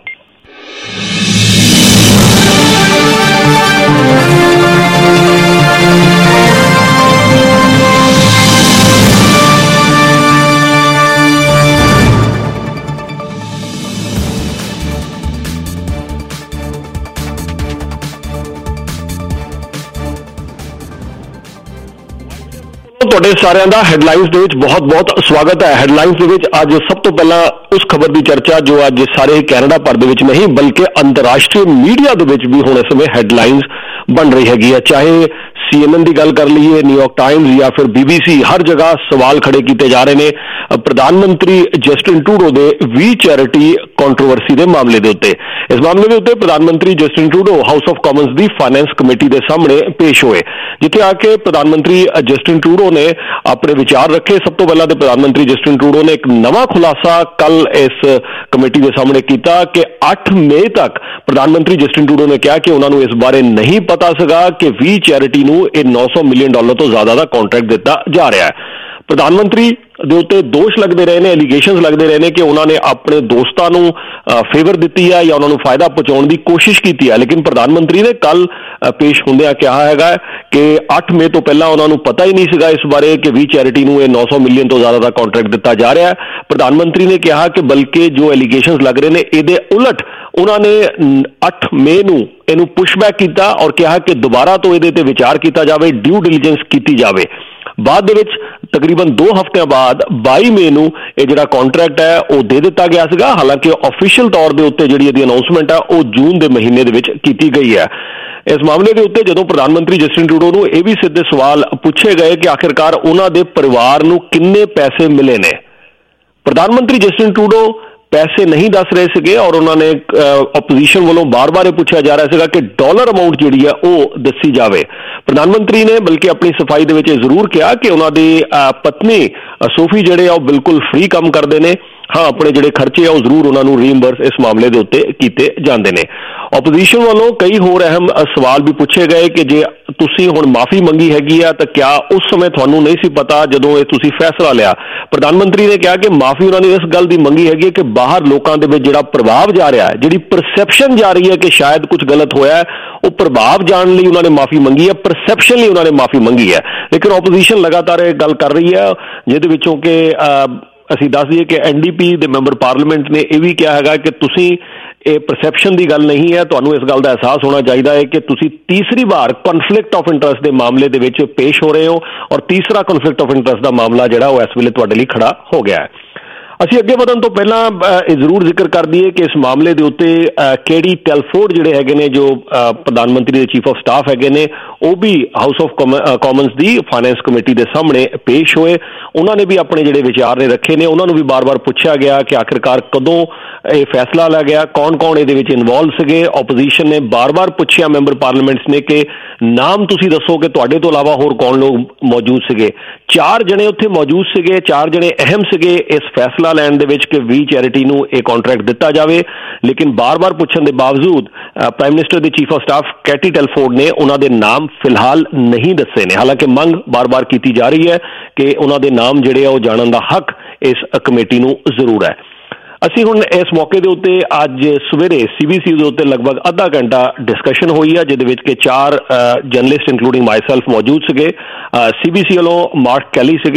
ਤੁਹਾਡੇ ਸਾਰਿਆਂ ਦਾ ਹੈਡਲਾਈਨਸ ਦੇ ਵਿੱਚ ਬਹੁਤ ਬਹੁਤ ਸਵਾਗਤ ਹੈ। ਹੈਡਲਾਈਨਸ ਦੇ ਵਿੱਚ ਅੱਜ ਸਭ ਤੋਂ ਪਹਿਲਾਂ ਉਸ ਖਬਰ ਦੀ ਚਰਚਾ ਜੋ ਅੱਜ ਸਾਰੇ ਕੈਨੇਡਾ ਭਰ ਦੇ ਵਿੱਚ ਨਹੀਂ ਬਲਕਿ ਅੰਤਰਰਾਸ਼ਟਰੀ ਮੀਡੀਆ ਦੇ ਵਿੱਚ ਵੀ ਹੁਣ ਇਸ ਸਮੇਂ ਹੈਡਲਾਈਨਸ ਬਣ ਰਹੀ ਹੈਗੀ ਹੈ। ਚਾਹੇ सी एन एन की गल कर लीए न्यूयॉर्क टाइम्स या फिर बी बी सी हर जगह सवाल खड़े किए जा रहे हैं प्रधानमंत्री जस्टिन ट्रूडो के वी चैरिटी कॉन्ट्रोवर्सी के मामले के उत्ते। इस मामले के उत्ते प्रधानमंत्री जस्टिन ट्रूडो हाउस ऑफ कॉमन्स की फाइनेंस कमेटी के सामने पेश होए जिथे आके प्रधानमंत्री जस्टिन ट्रूडो ने अपने विचार रखे। सब तो पहला तो प्रधानमंत्री जस्टिन ट्रूडो ने एक नवा खुलासा कल इस कमेटी के सामने किया कि अठ मई तक प्रधानमंत्री जस्टिन ट्रूडो ने कहा कि उन्होंने इस बारे नहीं पता सगा कि वी चैरिटी ਨੂੰ ਇਹ नौ सौ ਮਿਲੀਅਨ ਡਾਲਰ ਤੋਂ ਜ਼ਿਆਦਾ ਦਾ ਕੰਟਰੈਕਟ ਦਿੱਤਾ ਜਾ ਰਿਹਾ ਹੈ। ਪ੍ਰਧਾਨਮੰਤਰੀ ਦੇ ਉੱਤੇ ਦੋਸ਼ ਲੱਗਦੇ ਰਹੇ ਨੇ ਐਲੀਗੇਸ਼ਨਸ ਲੱਗਦੇ ਰਹੇ ਨੇ ਕਿ ਉਹਨਾਂ ਨੇ ਆਪਣੇ ਦੋਸਤਾਂ ਨੂੰ ਫੇਵਰ ਦਿੱਤੀ ਹੈ ਜਾਂ ਉਹਨਾਂ ਨੂੰ ਫਾਇਦਾ ਪਹੁੰਚਾਉਣ ਦੀ ਕੋਸ਼ਿਸ਼ ਕੀਤੀ ਹੈ। ਲੇਕਿਨ ਪ੍ਰਧਾਨ ਮੰਤਰੀ ਨੇ ਕੱਲ ਪੇਸ਼ ਹੁੰਦਿਆਂ ਕਿਹਾ ਹੈਗਾ ਕਿ ਅੱਠ ਮਈ ਤੋਂ ਪਹਿਲਾਂ ਉਹਨਾਂ ਨੂੰ ਪਤਾ ਹੀ ਨਹੀਂ ਸੀਗਾ ਇਸ ਬਾਰੇ ਕਿ ਵੀ ਚੈਰਿਟੀ ਨੂੰ ਇਹ ਨौ सौ ਮਿਲੀਅਨ ਤੋਂ ਜ਼ਿਆਦਾ ਦਾ ਕੰਟਰੈਕਟ ਦਿੱਤਾ ਜਾ ਰਿਹਾ ਹੈ। ਪ੍ਰਧਾਨ ਮੰਤਰੀ ਨੇ ਕਿਹਾ ਕਿ ਬਲਕਿ ਜੋ ਐਲੀਗੇਸ਼ਨਸ ਲੱਗ ਰਹੇ ਨੇ ਇਹਦੇ ਉਲਟ ਉਹਨਾਂ ਨੇ ਅੱਠ ਮਈ ਨੂੰ ਇਹਨੂੰ ਪੁਸ਼ਬੈਕ ਕੀਤਾ ਔਰ ਕਿਹਾ ਕਿ ਦੁਬਾਰਾ ਤੋਂ ਇਹਦੇ ਤੇ ਵਿਚਾਰ ਕੀਤਾ ਜਾਵੇ ਡਿਊ ਡਿਲੀਜੈਂਸ ਕੀਤੀ ਜਾਵੇ। ਬਾਅਦ ਦੇ ਵਿੱਚ ਤਕਰੀਬਨ ਦੋ ਹਫ਼ਤਿਆਂ ਬਾਅਦ ਬਾਈ ਮਈ ਨੂੰ ਇਹ ਜਿਹੜਾ ਕੰਟਰੈਕਟ ਹੈ ਉਹ ਦੇ ਦਿੱਤਾ ਗਿਆ ਸੀਗਾ। ਹਾਲਾਂਕਿ ਆਫੀਸ਼ੀਅਲ ਤੌਰ ਦੇ ਉੱਤੇ ਜਿਹੜੀ ਇਹਦੀ ਅਨਾਉਂਸਮੈਂਟ ਹੈ ਉਹ ਜੂਨ ਦੇ ਮਹੀਨੇ ਦੇ ਵਿੱਚ ਕੀਤੀ ਗਈ ਹੈ। ਇਸ ਮਾਮਲੇ ਦੇ ਉੱਤੇ ਜਦੋਂ ਪ੍ਰਧਾਨ ਮੰਤਰੀ ਜਸਟਿਨ ਟਰੂਡੋ ਨੂੰ ਇਹ ਵੀ ਸਿੱਧੇ ਸਵਾਲ ਪੁੱਛੇ ਗਏ ਕਿ ਆਖਿਰਕਾਰ ਉਹਨਾਂ ਦੇ ਪਰਿਵਾਰ ਨੂੰ ਕਿੰਨੇ ਪੈਸੇ ਮਿਲੇ ਨੇ, ਪ੍ਰਧਾਨ ਮੰਤਰੀ ਜਸਟਿਨ ਟਰੂਡੋ ਪੈਸੇ ਨਹੀਂ ਦੱਸ ਰਹੇ ਸੀਗੇ ਔਰ ਉਹਨਾਂ ਨੇ ਆਪੋਜੀਸ਼ਨ ਵੱਲੋਂ ਬਾਰ-ਬਾਰ ਇਹ ਪੁੱਛਿਆ ਜਾ ਰਿਹਾ ਸੀਗਾ ਕਿ ਡਾਲਰ ਅਮਾਊਂਟ ਜਿਹੜੀ ਹੈ ਉਹ ਦੱਸੀ ਜਾਵੇ। ਪ੍ਰਧਾਨ ਮੰਤਰੀ ਨੇ ਬਲਕਿ ਆਪਣੀ ਸਫਾਈ ਦੇ ਵਿੱਚ ਇਹ ਜ਼ਰੂਰ ਕਿਹਾ ਕਿ ਉਹਨਾਂ ਦੀ ਪਤਨੀ ਸੋਫੀ ਜਿਹੜੇ ਆ ਉਹ ਬਿਲਕੁਲ ਫ੍ਰੀ ਕੰਮ ਕਰਦੇ ਨੇ। ਹਾਂ, ਆਪਣੇ ਜਿਹੜੇ ਖਰਚੇ ਆ ਉਹ ਜ਼ਰੂਰ ਉਹਨਾਂ ਨੂੰ ਰੀਇੰਬਰਸ ਇਸ ਮਾਮਲੇ ਦੇ ਉੱਤੇ ਕੀਤੇ ਜਾਂਦੇ ਨੇ। ਆਪੋਜੀਸ਼ਨ ਵੱਲੋਂ ਕਈ ਹੋਰ ਅਹਿਮ ਸਵਾਲ ਵੀ ਪੁੱਛੇ ਗਏ ਕਿ ਜੇ ਤੁਸੀਂ ਹੁਣ ਮਾਫੀ ਮੰਗੀ ਹੈਗੀ ਆ ਤਾਂ ਕਿਆ ਉਸ ਸਮੇਂ ਤੁਹਾਨੂੰ ਨਹੀਂ ਸੀ ਪਤਾ ਜਦੋਂ ਇਹ ਤੁਸੀਂ ਫੈਸਲਾ ਲਿਆ। ਪ੍ਰਧਾਨ ਮੰਤਰੀ ਨੇ ਕਿਹਾ ਕਿ ਮਾਫੀ ਉਹਨਾਂ ਨੇ ਇਸ ਗੱਲ ਦੀ ਮੰਗੀ ਹੈਗੀ ਕਿ ਬਾਹਰ ਲੋਕਾਂ ਦੇ ਵਿੱਚ ਜਿਹੜਾ ਪ੍ਰਭਾਵ ਜਾ ਰਿਹਾ ਹੈ, ਜਿਹੜੀ ਪਰਸੈਪਸ਼ਨ ਜਾ ਰਹੀ ਹੈ ਕਿ ਸ਼ਾਇਦ ਕੁਝ ਗਲਤ ਹੋਇਆ ਹੈ, ਉਹ ਪ੍ਰਭਾਵ ਜਾਣ ਲਈ ਉਹਨਾਂ ਨੇ ਮਾਫੀ ਮੰਗੀ ਹੈ, ਪਰਸੈਪਸ਼ਨ ਲਈ ਉਹਨਾਂ ਨੇ ਮਾਫੀ ਮੰਗੀ ਹੈ। ਲੇਕਿਨ ਆਪੋਜੀਸ਼ਨ ਲਗਾਤਾਰ ਇਹ ਗੱਲ ਕਰ ਰਹੀ ਹੈ ਜਿਹਦੇ ਵਿੱਚੋਂ ਕਿ ਅਸੀਂ ਦੱਸ ਦਈਏ ਕਿ ਐਨ ਡੀ ਪੀ ਦੇ ਮੈਂਬਰ ਪਾਰਲੀਮੈਂਟ ਨੇ ਇਹ ਵੀ ਕਿਹਾ ਹੈਗਾ ਕਿ ਤੁਸੀਂ ਇਹ ਪਰਸੈਪਸ਼ਨ ਦੀ ਗੱਲ ਨਹੀਂ ਹੈ, ਤੁਹਾਨੂੰ ਇਸ ਗੱਲ ਦਾ ਅਹਿਸਾਸ ਹੋਣਾ ਚਾਹੀਦਾ ਹੈ ਕਿ ਤੁਸੀਂ ਤੀਸਰੀ ਵਾਰ ਕਨਫਲਿਕਟ ਆਫ ਇੰਟਰਸਟ ਦੇ ਮਾਮਲੇ ਦੇ ਵਿੱਚ ਪੇਸ਼ ਹੋ ਰਹੇ ਹੋ ਔਰ ਤੀਸਰਾ ਕਨਫਲਿਕਟ ਆਫ ਇੰਟਰਸਟ ਦਾ ਮਾਮਲਾ ਜਿਹੜਾ ਉਹ ਇਸ ਵੇਲੇ ਤੁਹਾਡੇ ਲਈ ਖੜਾ ਹੋ ਗਿਆ ਹੈ। ਅਸੀਂ ਅੱਗੇ ਵਧਣ ਤੋਂ ਪਹਿਲਾਂ ਇਹ ਜ਼ਰੂਰ ਜ਼ਿਕਰ ਕਰ ਦਈਏ ਕਿ ਇਸ ਮਾਮਲੇ ਦੇ ਉੱਤੇ ਕੇਡੀ ਟੈਲਫੋਰਡ ਜਿਹੜੇ ਹੈਗੇ ਨੇ ਜੋ ਪ੍ਰਧਾਨ ਮੰਤਰੀ ਦੇ ਚੀਫ ਆਫ ਸਟਾਫ ਹੈਗੇ ਨੇ ਉਹ ਵੀ ਹਾਊਸ ਆਫ ਕਾਮਨਸ ਦੀ ਫਾਈਨੈਂਸ ਕਮੇਟੀ ਦੇ ਸਾਹਮਣੇ ਪੇਸ਼ ਹੋਏ। ਉਹਨਾਂ ਨੇ ਵੀ ਆਪਣੇ ਜਿਹੜੇ ਵਿਚਾਰ ਨੇ ਰੱਖੇ ਨੇ। ਉਹਨਾਂ ਨੂੰ ਵੀ ਬਾਰ-ਬਾਰ ਪੁੱਛਿਆ ਗਿਆ ਕਿ ਆਖਿਰਕਾਰ ਕਦੋਂ ਇਹ ਫੈਸਲਾ ਲਿਆ ਗਿਆ, ਕੌਣ ਕੌਣ ਇਹਦੇ ਵਿੱਚ ਇਨਵੋਲਵ ਸੀਗੇ। ਆਪੋਜੀਸ਼ਨ ਨੇ ਬਾਰ-ਬਾਰ ਪੁੱਛਿਆ ਮੈਂਬਰ ਪਾਰਲੀਮੈਂਟਸ ਨੇ ਕਿ ਨਾਮ ਤੁਸੀਂ ਦੱਸੋ ਕਿ ਤੁਹਾਡੇ ਤੋਂ ਇਲਾਵਾ ਹੋਰ ਕੌਣ ਲੋਕ ਮੌਜੂਦ ਸੀਗੇ। ਚਾਰ ਜਣੇ ਉੱਥੇ ਮੌਜੂਦ ਸੀਗੇ, ਚਾਰ ਜਣੇ ਅਹਿਮ ਸੀਗੇ ਇਸ ਫੈਸਲਾ ਲੈਣ ਦੇ ਵਿੱਚ ਕਿ ਵੀ ਚੈਰਿਟੀ ਨੂੰ ਇਹ ਕੰਟਰੈਕਟ ਦਿੱਤਾ ਜਾਵੇ। ਲੇਕਿਨ ਬਾਰ-ਬਾਰ ਪੁੱਛਣ ਦੇ ਬਾਵਜੂਦ ਪ੍ਰਾਈਮ ਮਿਨਿਸਟਰ ਦੇ chief of staff Katie Telford ਨੇ ਉਹਨਾਂ ਦੇ ਨਾਮ ਫਿਲਹਾਲ ਨਹੀਂ ਦੱਸੇ ਨੇ। ਹਾਲਾਂਕਿ ਮੰਗ ਬਾਰ-ਬਾਰ ਕੀਤੀ ਜਾ ਰਹੀ ਹੈ ਕਿ ਉਹਨਾਂ ਦੇ ਨਾਮ ਜਿਹੜੇ ਆ ਉਹ ਜਾਣਨ ਦਾ ਹੱਕ ਇਸ ਕਮੇਟੀ ਨੂੰ ਜ਼ਰੂਰ ਹੈ। ਅਸੀਂ ਹੁਣ ਇਸ ਮੌਕੇ ਦੇ ਉੱਤੇ ਅੱਜ ਸਵੇਰੇ ਸੀ ਬੀ ਸੀ ਦੇ ਉੱਤੇ ਲਗਭਗ ਅੱਧਾ ਘੰਟਾ ਡਿਸਕਸ਼ਨ ਹੋਈ ਹੈ ਜਿਹਦੇ ਵਿੱਚ ਕਿ ਚਾਰ ਜਰਨਲਿਸਟ ਇਨਕਲੂਡਿੰਗ ਮਾਈ ਸੈਲਫ ਮੌਜੂਦ ਸੀਗੇ। ਸੀ ਬੀ ਸੀ ਵੱਲੋਂ ਮਾਰਕ ਕੈਲੀ ਸੀਗੇ,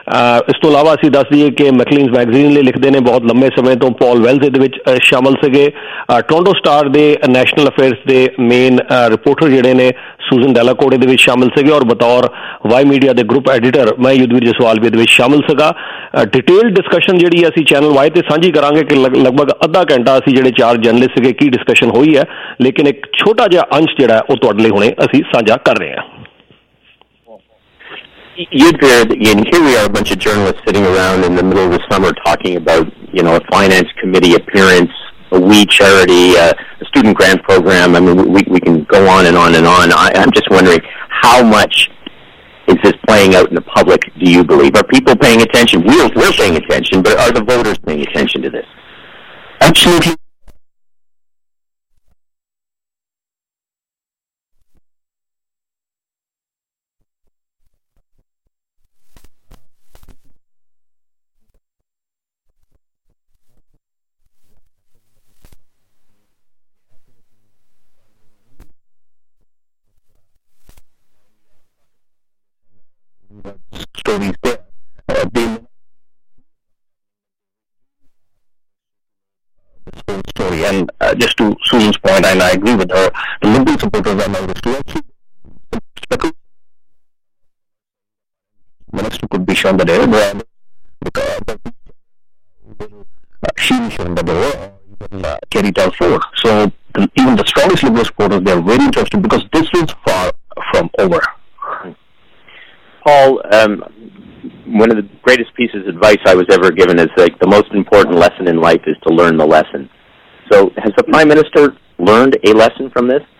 ਇਸ ਤੋਂ ਇਲਾਵਾ ਅਸੀਂ ਦੱਸ ਦਈਏ ਕਿ ਮੈਕਲੀਨਸ ਮੈਗਜ਼ੀਨ ਲਈ ਲਿਖਦੇ ਨੇ ਬਹੁਤ ਲੰਮੇ ਸਮੇਂ ਤੋਂ। ਪੌਲ ਵੈਲਜ਼ ਇਹਦੇ ਵਿੱਚ ਸ਼ਾਮਲ ਸੀਗੇ। ਟੋਰਾਂਟੋ ਸਟਾਰ ਦੇ ਨੈਸ਼ਨਲ ਅਫੇਅਰਸ ਦੇ ਮੇਨ ਰਿਪੋਰਟਰ ਜਿਹੜੇ ਨੇ ਸੂਜ਼ਨ ਡੈਲਾਕੋਟ ਇਹਦੇ ਵਿੱਚ ਸ਼ਾਮਲ ਸੀਗੇ, ਔਰ ਬਤੌਰ ਵਾਈ ਮੀਡੀਆ ਦੇ ਗਰੁੱਪ ਐਡੀਟਰ ਮੈਂ ਯੁੱਧਵੀਰ ਜਸਵਾਲ ਵੀ ਇਹਦੇ ਵਿੱਚ ਸ਼ਾਮਲ ਸੀਗਾ। ਡਿਟੇਲ ਡਿਸਕਸ਼ਨ ਜਿਹੜੀ ਅਸੀਂ ਚੈਨਲ ਵਾਈ ਤੇ ਸਾਂਝੀ ਕਰਾਂਗੇ ਕਿ ਲਗਭਗ ਅੱਧਾ ਘੰਟਾ ਅਸੀਂ ਜਿਹੜੇ ਚਾਰ ਜਰਨਲਿਸਟ ਸੀਗੇ ਕੀ ਡਿਸਕਸ਼ਨ ਹੋਈ ਹੈ, ਲੇਕਿਨ ਇੱਕ ਛੋਟਾ ਜਿਹਾ ਅੰਸ਼ ਜਿਹੜਾ ਉਹ ਤੁਹਾਡੇ ਲਈ ਹੁਣੇ ਅਸੀਂ ਸਾਂਝਾ ਕਰ ਰਹੇ ਹਾਂ। Yudhvir, and here we are, a bunch of journalists sitting around in the middle of the summer talking about, you know, a finance committee appearance, a We charity, uh, a student grant program. I mean, we we can go on and on and on. I, I'm just wondering, how much is this playing out in the public, do you believe? Are people paying attention? We're, we're paying attention, but are the voters paying attention to this? Absolutely. Stories there. Uh, being this whole story, and uh, just to Susan's point, and I agree with her, the Liberal supporters are now actually Minister could be shown the day, but because she be shown the door, or even uh, carry it out forward. So the, even the strongest Liberal supporters, they are very interested because this is far from over. Paul, um, one of the greatest pieces of advice I was ever given is like the most important lesson in life is to learn the lesson. So has the Prime Minister learned a lesson from this?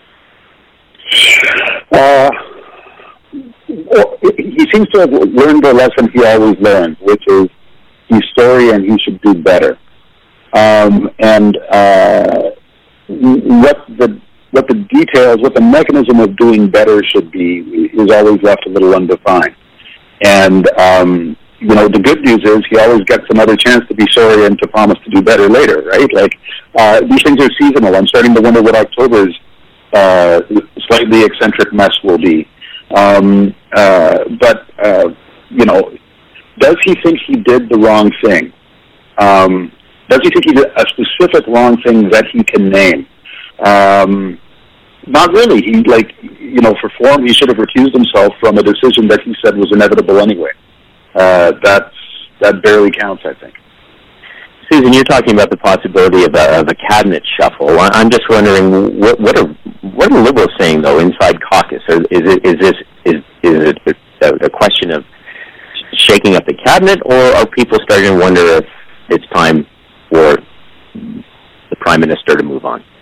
Uh, well, he seems to have learned the lesson he always learned, which is he's sorry and he should do better. Um, and uh, what the what the details, what the mechanism of doing better should be, is always left a little undefined. And, um, you know, the good news is he always gets another chance to be sorry and to promise to do better later, right? Like, uh, these things are seasonal. I'm starting to wonder what October's uh, slightly eccentric mess will be. Um, uh, but, uh, you know, does he think he did the wrong thing? Um, does he think he did a specific wrong thing that he can name? Um, not really. He, like, you know, for form, he should have recused himself from a decision that he said was inevitable anyway. Uh, that's, that barely counts, I think. Susan, you're talking about the possibility of a, of a cabinet shuffle. I'm just wondering, what, what are what are Liberals saying though inside caucus? Or is it is this is is it a, a question of shaking up the cabinet, or are people starting to wonder if it's time for the Prime Minister to move on?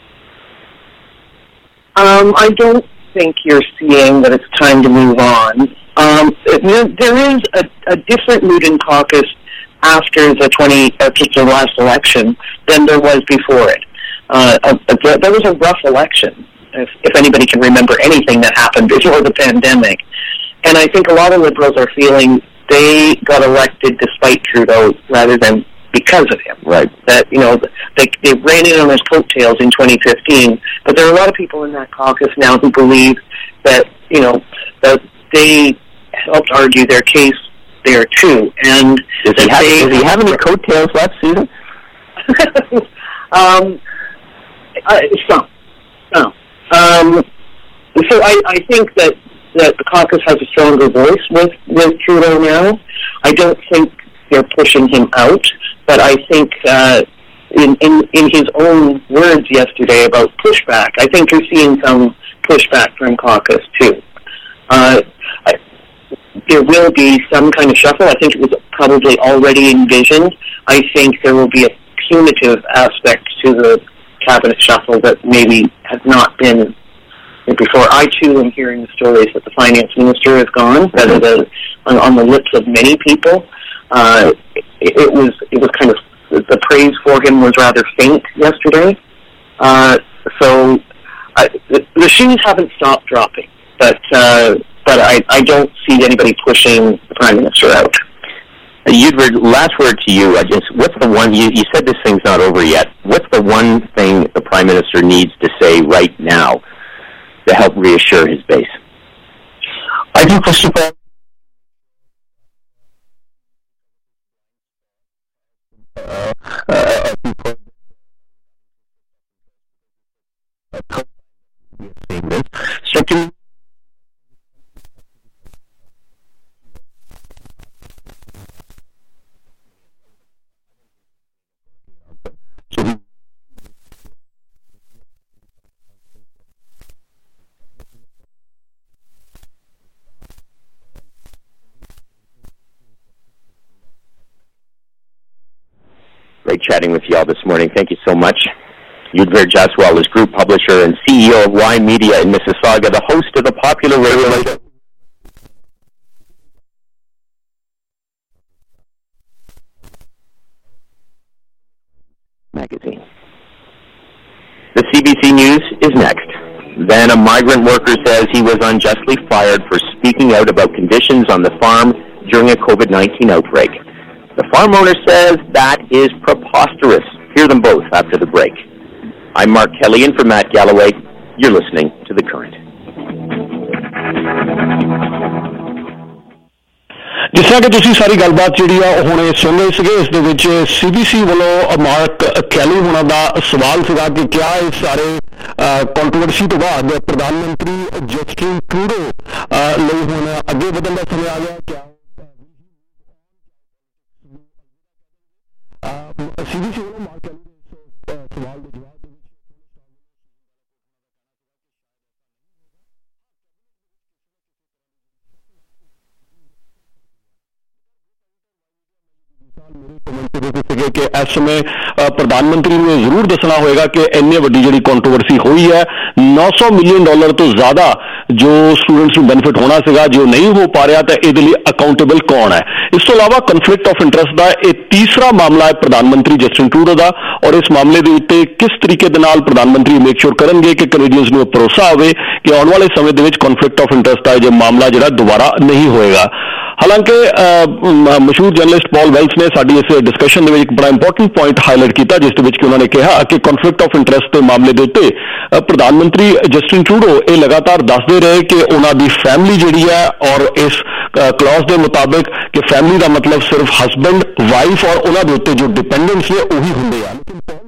Um, I don't think you're seeing that it's time to move on. Um, there, there is a, a different mood in caucus after the twenty, after the last election than there was before it. Uh, a, a, there was a rough election, if, if anybody can remember anything that happened before the pandemic. And I think a lot of Liberals are feeling they got elected despite Trudeau rather than because of him. Right. That, you know, they, they ran in on his coattails in twenty fifteen, but there are a lot of people in that caucus now who believe that, you know, that they helped argue their case there too. And does he have, they, does he have any coattails left, Susan? um, uh, some. No. Um, so I, I think that, that the caucus has a stronger voice with, with Trudeau now. I don't think they're pushing him out, but I think uh, in, in in his own words yesterday about pushback, I think you're seeing some pushback from caucus too. Uh, I, there will be some kind of shuffle. I think it was probably already envisioned. I think there will be a punitive aspect to the cabinet shuffle that maybe has not been before. I too am hearing the stories that the finance minister has gone, that are the, on, on the lips of many people. Uh, it, it was it was kind of, the praise for him was rather faint yesterday. Uh, so I, the, the shoes haven't stopped dropping, but uh, but I, I don't see anybody pushing the Prime Minister out. Uh, Yudhvir, last word to you. I guess, what's the one, you, you said this thing's not over yet. What's the one thing the Prime Minister needs to say right now to help reassure his base? I think, first of all, Great chatting with you all this morning. Thank you so much. Yudhvir Jaswal is Group Publisher and C E O of Y Media in Mississauga, the host of the popular radio magazine. The C B C News is next. Then a migrant worker says he was unjustly fired for speaking out about conditions on the farm during a COVID nineteen outbreak. The farm owner says that is preposterous. Hear them both after the break. I'm Mark Kelly in for Matt Galloway. You're listening to The Current. ਜਿਸ ਤਰ੍ਹਾਂ ਕਿ ਤੁਸੀਂ ਸਾਰੀ ਗੱਲਬਾਤ ਜਿਹੜੀ ਆ ਉਹ ਹੁਣੇ ਸੁਣ ਰਹੇ ਸੀਗੇ, ਇਸ ਦੇ ਵਿੱਚ ਸੀਬੀਸੀ ਵੱਲੋਂ ਮਾਰਕ ਕੈਲੀ ਹੋਣਾ ਦਾ ਸਵਾਲ ਸੀਗਾ ਕਿ ਕਿਆ ਇਸ ਸਾਰੇ ਕੰਟਰੋਵਰਸੀ ਤੋਂ ਬਾਅਦ ਪ੍ਰਧਾਨ ਮੰਤਰੀ ਜਸਟਿਨ ਟਰੂਡੋ ਲਈ ਹੁਣ ਅੱਗੇ ਵਧਣ ਦਾ ਸਮੇਂ ਆ ਗਿਆ। ਕਿਆ ਸੀਬੀਸੀ ਵੱਲੋਂ ਮਾਰਕ ਕੈਲੀ ਦੇ ਇਸ ਸਵਾਲ ਦੇ ਜਵਾਬ ਦੇ ਵਿੱਚ ਸੀਗੇ ਕਿ ਇਸ ਸਮੇਂ ਪ੍ਰਧਾਨ ਮੰਤਰੀ ਨੂੰ ਇਹ ਜ਼ਰੂਰ ਦੱਸਣਾ ਹੋਏਗਾ ਕਿ ਇੰਨੀ ਵੱਡੀ ਜਿਹੜੀ ਕੰਟਰੋਵਰਸੀ ਹੋਈ ਹੈ, ਨੌ ਸੌ ਮਿਲੀਅਨ ਡਾਲਰ ਤੋਂ ਜ਼ਿਆਦਾ ਜੋ ਸਟੂਡੈਂਟਸ ਨੂੰ ਬੈਨੀਫਿਟ ਹੋਣਾ ਸੀਗਾ, ਜੋ ਨਹੀਂ ਹੋ ਪਾ ਰਿਹਾ, ਤਾਂ ਇਹਦੇ ਲਈ ਅਕਾਊਂਟੇਬਲ ਕੌਣ ਹੈ। ਇਸ ਤੋਂ ਇਲਾਵਾ ਕਨਫਲਿਕਟ ਆਫ ਇੰਟਰਸਟ ਦਾ ਇਹ ਤੀਸਰਾ ਮਾਮਲਾ ਹੈ ਪ੍ਰਧਾਨ ਮੰਤਰੀ ਜਸਟਿਨ ਟਰੂਡੋ ਦਾ, ਔਰ ਇਸ ਮਾਮਲੇ ਦੇ ਉੱਤੇ ਕਿਸ ਤਰੀਕੇ ਦੇ ਨਾਲ ਪ੍ਰਧਾਨ ਮੰਤਰੀ ਮੇਕ ਸ਼ੋਰ ਕਰਨਗੇ ਕਿ ਕੈਨੇਡੀਅਨਸ ਨੂੰ ਭਰੋਸਾ ਹੋਵੇ ਕਿ ਆਉਣ ਵਾਲੇ ਸਮੇਂ ਦੇ ਵਿੱਚ ਕਨਫਲਿਕਟ ਆਫ ਇੰਟਰਸਟ ਦਾ ਇਹ ਮਾਮਲਾ ਜਿਹੜਾ ਦੁਬਾਰਾ ਨਹੀਂ ਹੋਏਗਾ। ਹਾਲਾਂਕਿ ਮਸ਼ਹੂਰ ਜਰਨਲਿਸਟ ਪੌਲ ਵੈਲਸ ਨੇ ਸਾਡੀ ਇਸ ਡਿਸਕਸ਼ਨ ਦੇ ਵਿੱਚ ਇੱਕ ਬੜਾ ਇੰਪੋਰਟੈਂਟ ਪੁਆਇੰਟ ਹਾਈਲਾਈਟ ਕੀਤਾ, ਜਿਸ ਦੇ ਵਿੱਚ ਕਿ ਉਹਨਾਂ ਨੇ ਕਿਹਾ ਕਿ ਕਨਫਲਿਕਟ ਆਫ ਇੰਟਰਸਟ ਦੇ ਮਾਮਲੇ ਦੇ ਉੱਤੇ ਪ੍ਰਧਾਨ ਮੰਤਰੀ ਜਸਟਿਨ ਟਰੂਡੋ ਇਹ ਲਗਾਤਾਰ ਦੱਸਦੇ ਰਹੇ ਕਿ ਉਹਨਾਂ ਦੀ ਫੈਮਿਲੀ ਜਿਹੜੀ ਹੈ, ਔਰ ਇਸ ਕਲੌਜ਼ ਦੇ ਮੁਤਾਬਕ ਕਿ ਫੈਮਿਲੀ ਦਾ ਮਤਲਬ ਸਿਰਫ ਹਸਬੈਂਡ, ਵਾਈਫ ਔਰ ਉਹਨਾਂ ਦੇ ਉੱਤੇ ਜੋ ਡਿਪੈਂਡੈਂਟਸ ਨੇ ਉਹੀ ਹੁੰਦੇ ਆ।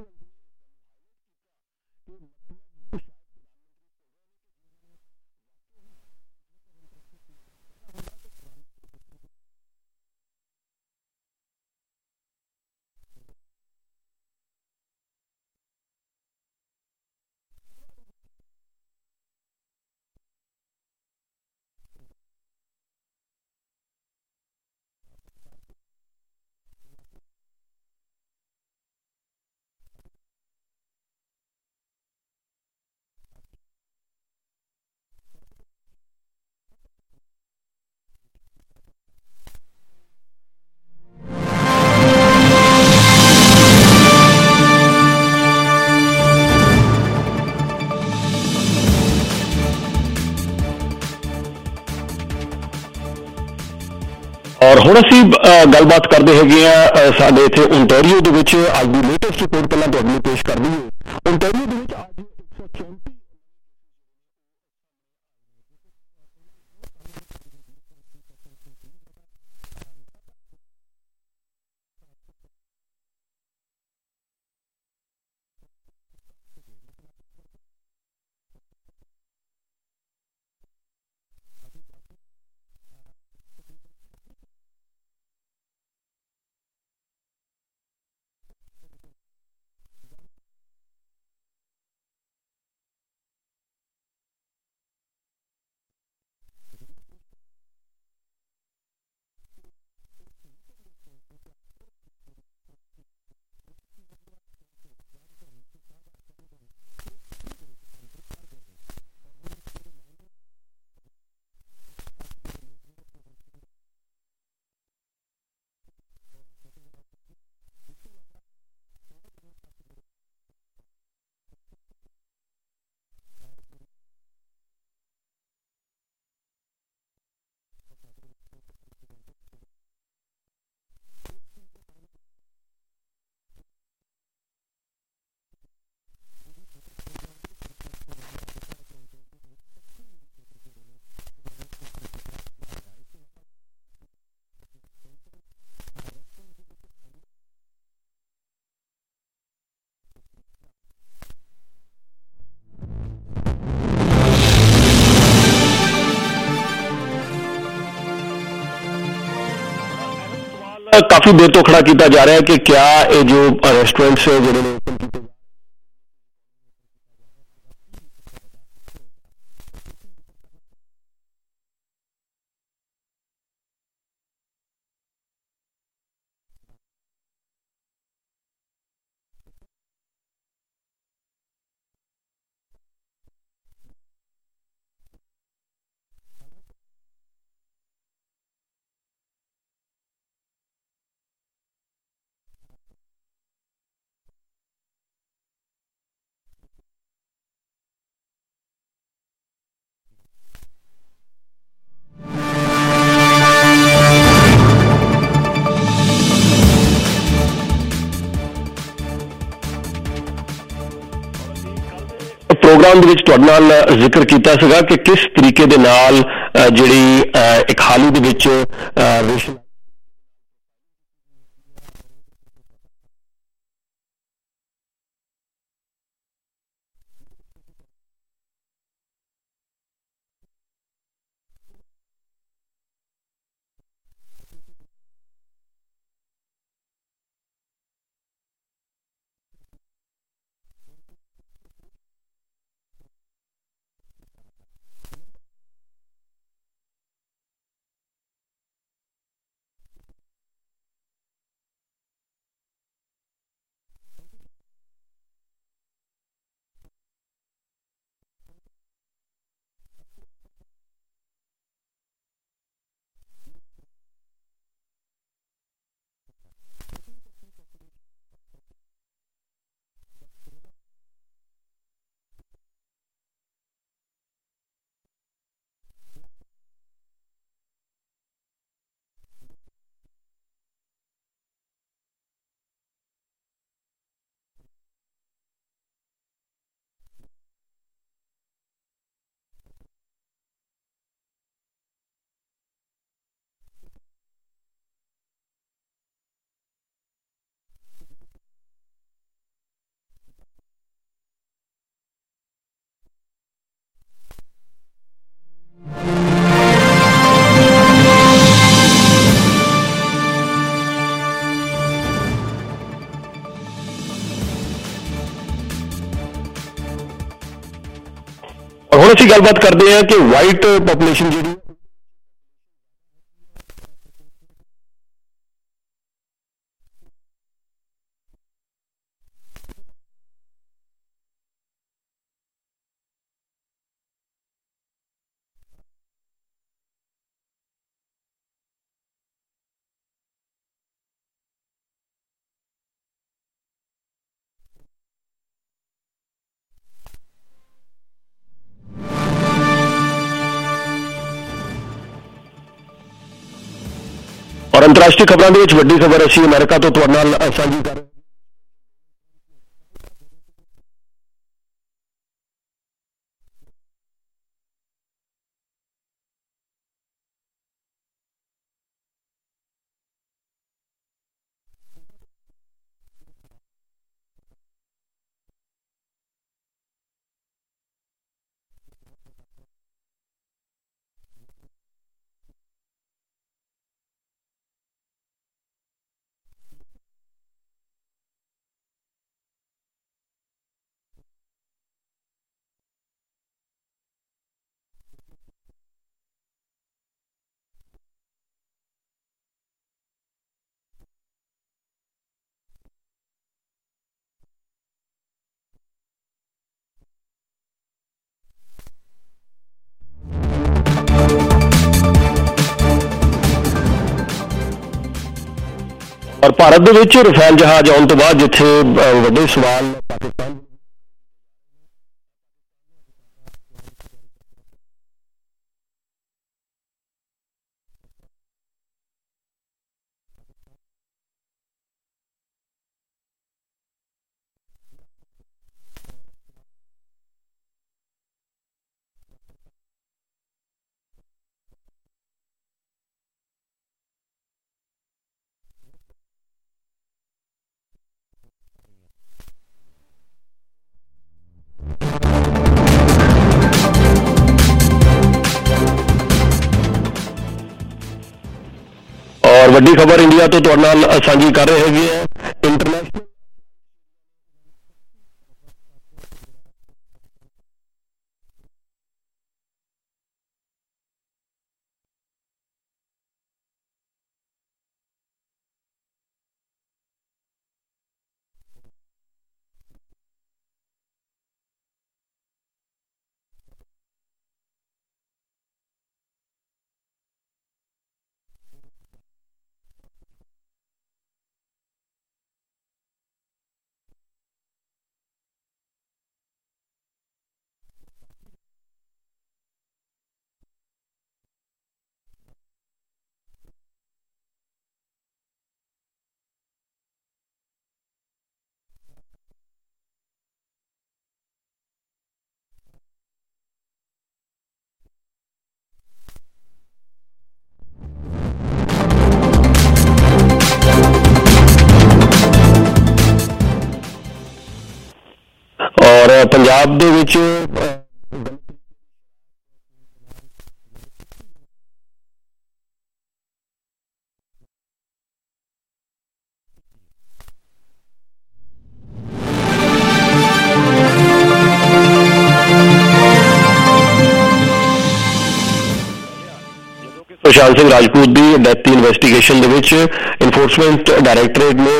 ਔਰ ਹੁਣ ਅਸੀਂ ਗੱਲਬਾਤ ਕਰਦੇ ਹੈਗੇ ਆ ਸਾਡੇ ਇੱਥੇ ਓਨਟਾਰੀਓ ਦੇ ਵਿੱਚ ਅੱਜ ਦੀ ਲੇਟੈਸਟ ਰਿਪੋਰਟ ਪਹਿਲਾਂ ਤੁਹਾਨੂੰ ਪੇਸ਼ ਕਰ ਦਈਏ। ਓਨਟਾਰੀਓ ਦੇ ਵਿੱਚ ਅੱਜ ਇੱਕ ਸੌ ਚੌਂਤੀ ਕਾਫੀ ਦੇਰ ਤੋਂ ਖੜਾ ਕੀਤਾ ਜਾ ਰਿਹਾ ਹੈ ਕਿ ਕਿਆ ਇਹ ਜੋ ਰੈਸਟੋਰੈਂਟਸ ਜਿਹੜੇ ਨੇ प्रोग्राम ਦੇ ਵਿੱਚ ਤੁਹਾਡੇ ਨਾਲ ਜ਼ਿਕਰ ਕੀਤਾ ਸੀਗਾ ਕਿ ਕਿਸ ਤਰੀਕੇ ਦੇ ਨਾਲ ਜਿਹੜੀ ਇੱਕ ਹਾਲ ਹੀ ਦੇ ਵਿੱਚ ਰੇਸ਼ਮ ਹੁਣ ਅਸੀਂ ਗੱਲਬਾਤ ਕਰਦੇ ਹਾਂ ਕਿ ਵਾਈਟ ਪੋਪੂਲੇਸ਼ਨ ਜਿਹੜੀ ਔਰ ਅੰਤਰਰਾਸ਼ਟਰੀ ਖਬਰਾਂ ਦੇ ਵਿੱਚ ਵੱਡੀ ਖਬਰ ਅਸੀਂ ਅਮਰੀਕਾ ਤੋਂ ਤੁਹਾਡੇ ਨਾਲ ਸਾਂਝੀ ਕਰ ਰਹੇ ਔਰ ਭਾਰਤ ਦੇ ਵਿੱਚ ਰਫੇਲ ਜਹਾਜ਼ ਆਉਣ ਤੋਂ ਬਾਅਦ ਜਿੱਥੇ ਵੱਡੇ ਸਵਾਲ ਪਾਕਿਸਤਾਨ ਔਰ ਵੱਡੀ ਖਬਰ ਇੰਡੀਆ ਤੋਂ ਤੁਹਾਡੇ ਨਾਲ ਸਾਂਝੀ ਕਰ ਰਹੇ ਹੈਗੇ ਆ ਇੰਟਰਨੈਸ਼ਨਲ ਔਰ ਪੰਜਾਬ ਦੇ ਵਿੱਚ ਸੁਸ਼ਾਂਤ ਸਿੰਘ ਰਾਜਪੂਤ ਦੀ ਡੈਥ ਦੀ ਇਨਵੈਸਟੀਗੇਸ਼ਨ ਦੇ ਵਿੱਚ ਇਨਫੋਰਸਮੈਂਟ ਡਾਇਰੈਕਟੋਰੇਟ ਨੇ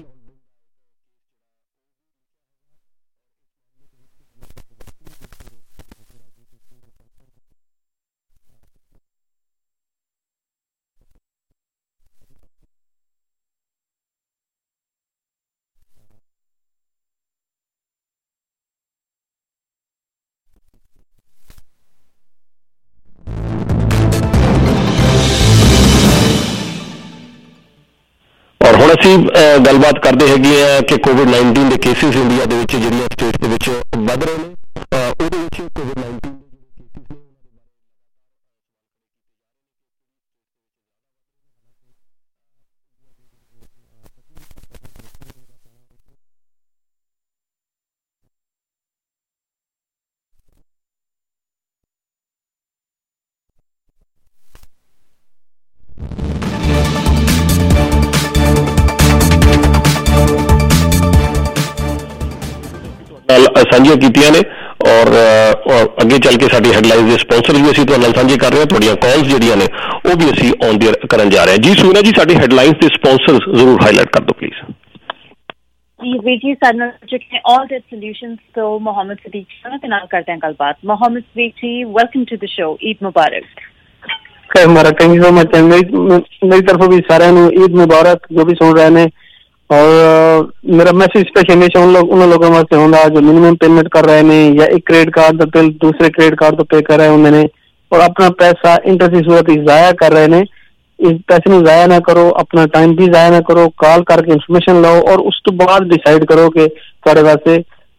ਹੁਣ ਅਸੀਂ ਗੱਲਬਾਤ ਕਰਦੇ ਹੈਗੇ ਆ ਕਿ ਕੋਵਿਡ ਨਾਈਨਟੀਨ ਦੇ ਕੇਸਿਸ ਇੰਡੀਆ ਦੇ ਵਿੱਚ ਜਿਹੜੀਆਂ ਸਟੇਟ ਦੇ ਵਿੱਚ ਵੱਧ ਰਹੇ ਨੇ ਉਹਦੇ ਵਿੱਚ ਕੋਵਿਡ ਨਾਈਨਟੀਨ ਸਾਂਝੀਆਂ ਕੀਤੀਆਂ ਨੇ ਔਰ ਅੱਗੇ ਚੱਲ ਕੇ ਸਾਡੀ ਹੈਡਲਾਈਨਸ ਦੇ ਸਪਾਂਸਰ ਵੀ ਅਸੀਂ ਤੁਹਾਡੇ ਨਾਲ ਸਾਂਝੇ ਕਰ ਰਹੇ ਹਾਂ, ਤੁਹਾਡੀਆਂ ਕਾਲਸ ਜਿਹੜੀਆਂ ਨੇ ਉਹ ਵੀ ਅਸੀਂ ਔਨ ਦੀ ਕਰਨ ਜਾ ਰਹੇ ਹਾਂ। ਜੀ ਸੋਨਾ ਜੀ, ਸਾਡੀ ਹੈਡਲਾਈਨਸ ਦੇ ਸਪਾਂਸਰ ਜ਼ਰੂਰ ਹਾਈਲਾਈਟ ਕਰ ਦਿਓ ਪਲੀਜ਼। जी वीर जी साथ चुके ऑल डेट सॉल्यूशंस तो मोहम्मद सदीक शाह के नाम करते हैं गलबात। Mohammad Sadiq ji, welcome to the show, Eid मुबारक। खैर हमारा थैंक यू सो मच। मेरी तरफ भी सारे ईद मुबारक जो भी सुन रहे हैं, और मेरा मैसेज स्पेशल उन लोग उन लोगों वास्ते होंगे जो मिनिमम पेमेंट कर रहे हैं या एक क्रेडिट कार्ड का बिल दूसरे क्रेडिट कार्ड तो पे कर रहे होंगे और अपना पैसा इंटरेस्ट की सूरत ज़ाया कर रहे हैं। इस पैसे में ज़ाया ना करो, अपना टाइम भी ज़ाया ना करो, कॉल करके इन्फॉर्मेशन लो और उस तो बाद डिसाइड करो कि थोड़े वास्ते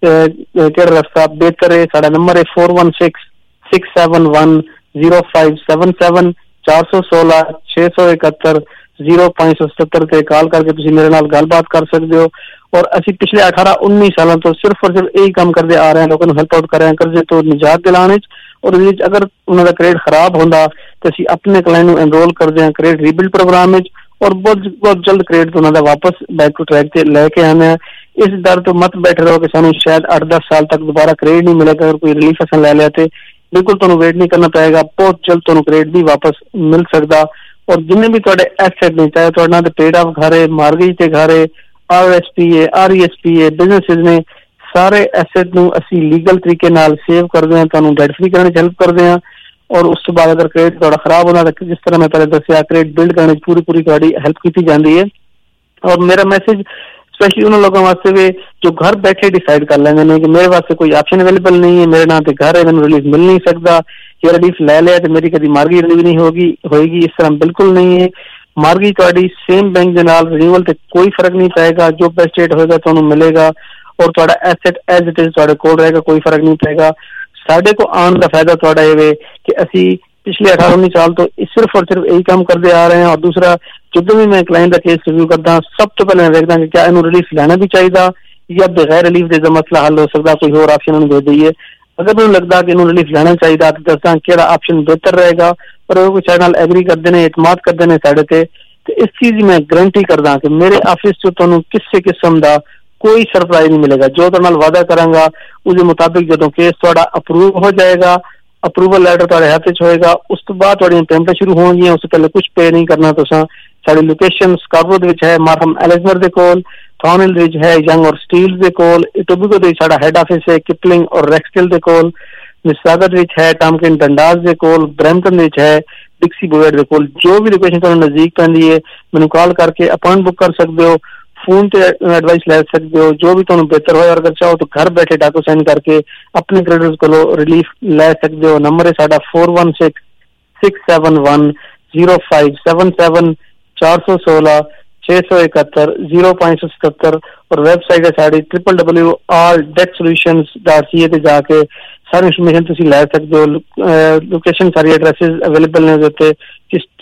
केड़ा रास्ता बेहतर है। साडा नंबर है four one six six seven one zero five seven seven चार सौ सोलह छे सौ इकहत्तर जीरो पांच सौ सत्तर ते कॉल करके तुसीं मेरे नाल गलबात कर सकते हो। और असी पिछले अठारह उन्नीस सालों तो सिर्फ और सिर्फ यही काम करते आ रहे हैं, लोगों को हेल्प आउट कर रहे हैं कर्जे तो निजात दिलाने। और अगर उन्होंने क्रेडिट खराब होंदा तो असी अपने क्लाइंट को एनरोल करते हैं क्रेडिट रीबिल्ड प्रोग्राम में और बहुत बहुत जल्द क्रेडिट उन्होंने वापस बैक टू ट्रैक से लेके आने हैं। इस डर तो मत बैठे रहो कि सानू शायद आठ दस साल तक दोबारा क्रेडिट नहीं मिलेगा। अगर कोई रिलीफ असन ले लिया तो बिल्कुल तुहानू वेट नहीं करना पड़ेगा, बहुत जल्द तुहानू क्रेडिट भी वापस मिल सकता। और जिन्ने भी तुहाडे एसेट ने, चाहे तुहाडे नाल पेड ऑफ घर है, मार्गेज ते घर है, आर एस पी है, आर ई एस पी है, बिजनेसिस ने, सारे एसेट नू असी लीगल तरीके नाल सेव करदे हां, तुहानू डेट फ्री करने हेल्प करदे हां। और उस तो बाद अगर क्रेडिट तुहाडा खराब होना तो जिस तरह मैं पहले दस्सिया क्रेडिट बिल्ड करने पूरी पूरी तुहाडी हेल्प की जाती है। और मेरा मैसेज स्पेशली उन लोगों वास्ते भी जो घर बैठे डिसाइड कर लेंगे नहीं कि मेरे वास्ते कोई ऑप्शन अवेलेबल नहीं है, मेरे नाम पे घर है, मैंने रिलीफ मिल नहीं सकता, ये रिलीफ ले लिया तो मेरी कभी मार्गी रिलीव नहीं होगी होगी इस तरह बिल्कुल नहीं है। मार्गी तुहाडी सेम बैंक के नाल रिन्यूअल ते कोई फर्क नहीं पड़ेगा, जो बेस्ट रेट होगा तुहानू मिलेगा और तुहाडा एसेट एज इट इज तुहाडे कोल रहेगा, कोई फर्क नहीं पड़ेगा। साडे को आने का फायदा तुहाडा ये कि असी पिछले अठारह उन्नीस साल तो सिर्फ और सिर्फ यही काम करते आ रहे हैं। और दूसरा, जो भी मैं क्लाइंट का केस रिव्यू करता सब तो पहले मैं देखता कि क्या इन्होंने रिलीफ लेना भी चाहिए या बगैर रिलीफ दे मसला हल हो सकता, कोई और ऑप्शन उन्होंने दे दिए। अगर मैंने लगता कि इन्होंने रिलीफ लेना चाहिए तो दसदा केड़ा ऑप्शन बेहतर रहेगा। पर अगर कोई साडे नाल एग्री करते हैं, एतमाद करते हैं साडे ते, तो इस चीज मैं गारंटी करदा कि मेरे ऑफिस चो तुहानू किसी किस्म का कोई सरप्राइज नहीं मिलेगा। जो तुहाडे नाल वादा करांगा उसके मुताबिक जो केस तुहाडा अप्रूव हो जाएगा, अप्रूवल लैटर तुहाडे हाथ च होएगा, उस तो बाद तुहाडियां पेमेंट शुरू होणगियां। उससे पहले कुछ पे नहीं करना तुसां। साडी लोकेशन स्कार्बो दे विच है, मार्खम एलिजबर दे कोल, थॉर्नहिल दे विच है, यंग और स्टील्स दे कोल, इटोबिको दे साडा हेड ऑफिस है, किपलिंग और रैक्सटेल दे कोल, मिसागर दे विच है, टॉमकिन डंडास दे कोल, ब्रैम्पटन दे विच है, डिक्सी बोवेड दे कोल। जो भी लोकेशन तुहानू नजदीक पैंदी है मैनू कॉल करके अपॉइंट बुक कर सकते हो, फोन ते एडवाइस ले सकते हो, जो भी तुहानू बेहतर होए। और अगर चाहो तो घर बैठे डाकू साइन करके अपने क्रेडिटर्स को रिलीफ ले सकते हो। नंबर है साडा four one six six seven one zero five seven seven चार सौ सोलह छे सौ इकहत्तर जीरो पांच सौ सतहत्तर। और वेबसाइट है साड़ी triple W R debt solutions dot C A ते जाके सारी इन्फॉर्मेशन तुसी ले सकते हो। लोकेशन सारी एड्रेसेस अवेलेबल ने होते, किस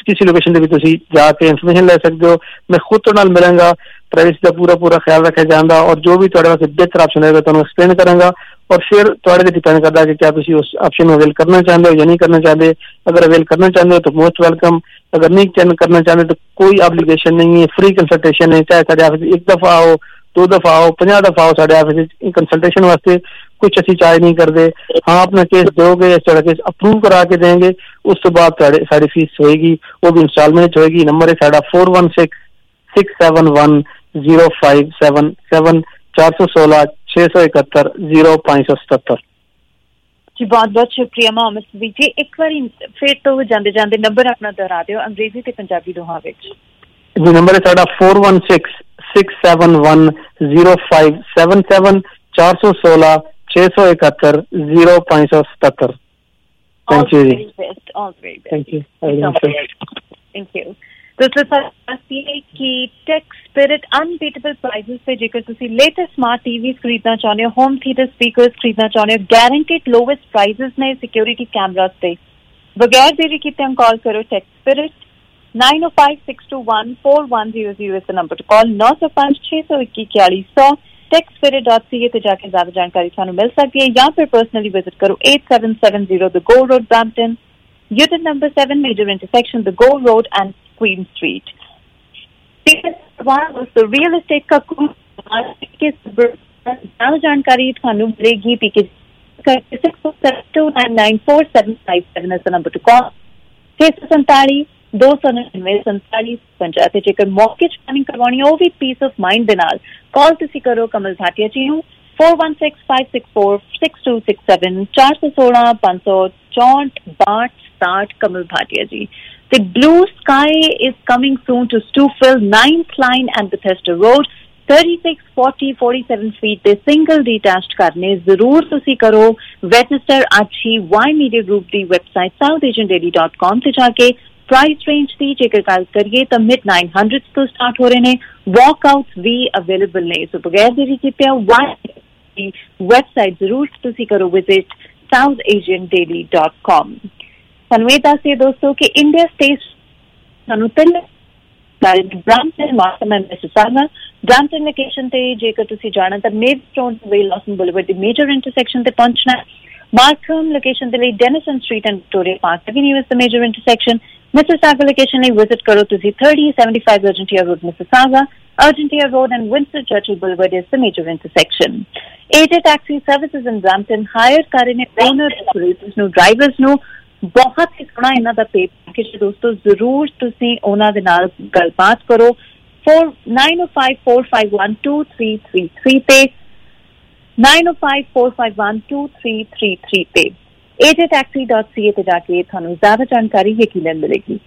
किसी लोकेशन के भी तुसी जाके इन्फॉर्मेशन ले सकते हो। मैं खुद तो नाल मिलांगा, प्राइवेसी का पूरा पूरा ख्याल रखा जाता और जो भी तुहाडे वास्ते बेहतर ऑप्शन होगा तुहानू एक्सप्लेन करांगा और फिर तुहाडे ते डिपेंड करदा कि क्या तुसी उस ऑप्शन अवेल करना चाहते हो या नहीं करना चाहते। अगर अवेल करना चाहते हो तो मोस्ट वेलकम, अगर नहीं करना चाहते तो कोई ऑब्लिगेशन नहीं है, फ्री कंसल्टेशन है। चाहे साडे ऑफिस एक दफा आओ, दो दफा आओ, पचास दफा आओ साडे ऑफिस कंसल्टेशन वास्ते, कुछ असी चार्ज नहीं करते। हाँ, अपना केस दोगे, साडा केस अप्रूव करा के देंगे, उस तो बाद साड़ी फीस होएगी, वो भी इंस्टॉलमेंट होएगी। नंबर है साडा four one six six seven one zero five seven seven, चार सौ सोलह छह सौ इकहत्तर जीरो पांच सौ सतहत्तर। जी बहुत बहुत शुक्रिया मोहम्मद सदीक जी। एक बार फिर तो जाते जाते नंबर अपना दोहरा दियो अंग्रेजी ते पंजाबी दोहां विच। जी नंबर है साडा four one six six seven one zero five seven seven, चार सौ सोलह छह सौ इकहत्तर जीरो पांच सौ सतहत्तर। थैंक यू जी, थैंक यू थैंक यू। दोस्तों साथी है कि टेक स्पिरिट अनबीटेबल प्राइसेस पे जेकर तुसी लेटेस्ट स्मार्ट टीवी खरीदना चाहते हो, होम थिएटर स्पीकर्स खरीदना चाहते हो, गारंटेड लोवेस्ट प्राइसेस ने सिक्योरिटी कैमरास पे बगैर देरी कीते कॉल करो tech spirit nine O five six two one four one zero zero is the number to call. नौ सौ पांच छह सौ इक्की इक्यालीस सौ tech spirit dot C A ते जाके ज्यादा जानकारी थानू मिल सकती है या फिर पर्सनली विजिट करो eight seven seven zero the Gore Road Brampton, unit number seven major intersection the Gore Road and Queen Street. Real estate का ज्यादा जानकारी थानू मिलेगी पीके six seven two nine nine four seven five seven is the number to call. छह सौ संताली दो सौ नड़िनवे संताली पंजाब ते जेकर मॉर्गेज प्लानिंग करवानी हो भी पीस ऑफ माइंड दे नाल कॉल तुसी करो कमल भाटिया जी नू four one six five six four six two six seven, चार सौ सोलह पांच सौ चौंठ बाठ साठ कमल भाटिया जी। The blue sky is coming soon to Stouffville, ninth line and Bethesda Road, thirty-six forty forty-seven feet ਦੇ single detached ਕਰਨੇ ਜ਼ਰੂਰ ਤੁਸੀਂ ਕਰੋ। register ਅੱਛੀ ਵਾਈ ਮੀਡੀਆ ਗਰੁੱਪ ਦੀ website south Asian daily dot com ਤੇ ਜਾ ਕੇ ਪ੍ਰਾਈਸ ਰੇਂਜ ਦੀ ਜੇਕਰ ਗੱਲ ਕਰੀਏ ਤਾਂ ਮਿਡ ਨਾइन हंड्रेड ਤੋਂ ਸਟਾਰਟ ਹੋ ਰਹੇ ਨੇ, ਵਾਕਆਊਟਸ ਵੀ ਅਵੇਲੇਬਲ ਨੇ। ਸੋ ਬਗੈਰ ਦੇਰੀ ਕੀਤੇ ਵਾਈ ਦੀ ਵੈਬਸਾਈਟ ਜ਼ਰੂਰ ਤੁਸੀਂ ਕਰੋ visit south Asian daily dot com. ਸਾਨੂੰ ਇਹ ਦੱਸਿਏ ਦੋਸਤੋ ਕਿ ਇੰਡੀਆ ਸਟੇਟ ਸਾਨੂੰ ਤਿੰਨ Brampton Markham and Mississauga Brampton location ਤੇ ਜੇਕਰ ਤੁਸੀਂ ਜਾਣਾ ਤਾਂ Maidstone Way Lawson Boulevard ਦੀ ਮੇਜਰ ਇੰਟਰਸੈਕਸ਼ਨ ਤੇ ਪਹੁੰਚਣਾ। ਮਾਰਕਮ ਲੋਕੇਸ਼ਨ ਦੇ ਲਈ Denison Street and Victoria Park Avenue is the major intersection. Mississauga location ਲਈ ਵਿਜ਼ਿਟ ਕਰੋ ਤੁਸੀਂ thirty seventy-five Argentina Road Mississauga, Argentina Road and Winston Churchill Boulevard is the major intersection. A J Taxi Services in Brampton hire ਕਰ ਰਹੇ ਨੇ owner operators ਨੂੰ, drivers ਨੂੰ। ਬਹੁਤ ਹੀ ਸੋਹਣਾ ਇਹਨਾਂ ਦਾ ਪੇ ਪੈਕੇਜ ਦੋਸਤੋ, ਜ਼ਰੂਰ ਤੁਸੀਂ ਉਹਨਾਂ ਦੇ ਨਾਲ ਗੱਲਬਾਤ ਕਰੋ। Four nine O five four five one two three three three ਤੇ nine O five four five one two three three three ਤੇ a j taxi dot c a ਤੇ ਜਾ ਕੇ ਤੁਹਾਨੂੰ ਜ਼ਿਆਦਾ ਜਾਣਕਾਰੀ ਯਕੀਨਨ ਮਿਲੇਗੀ।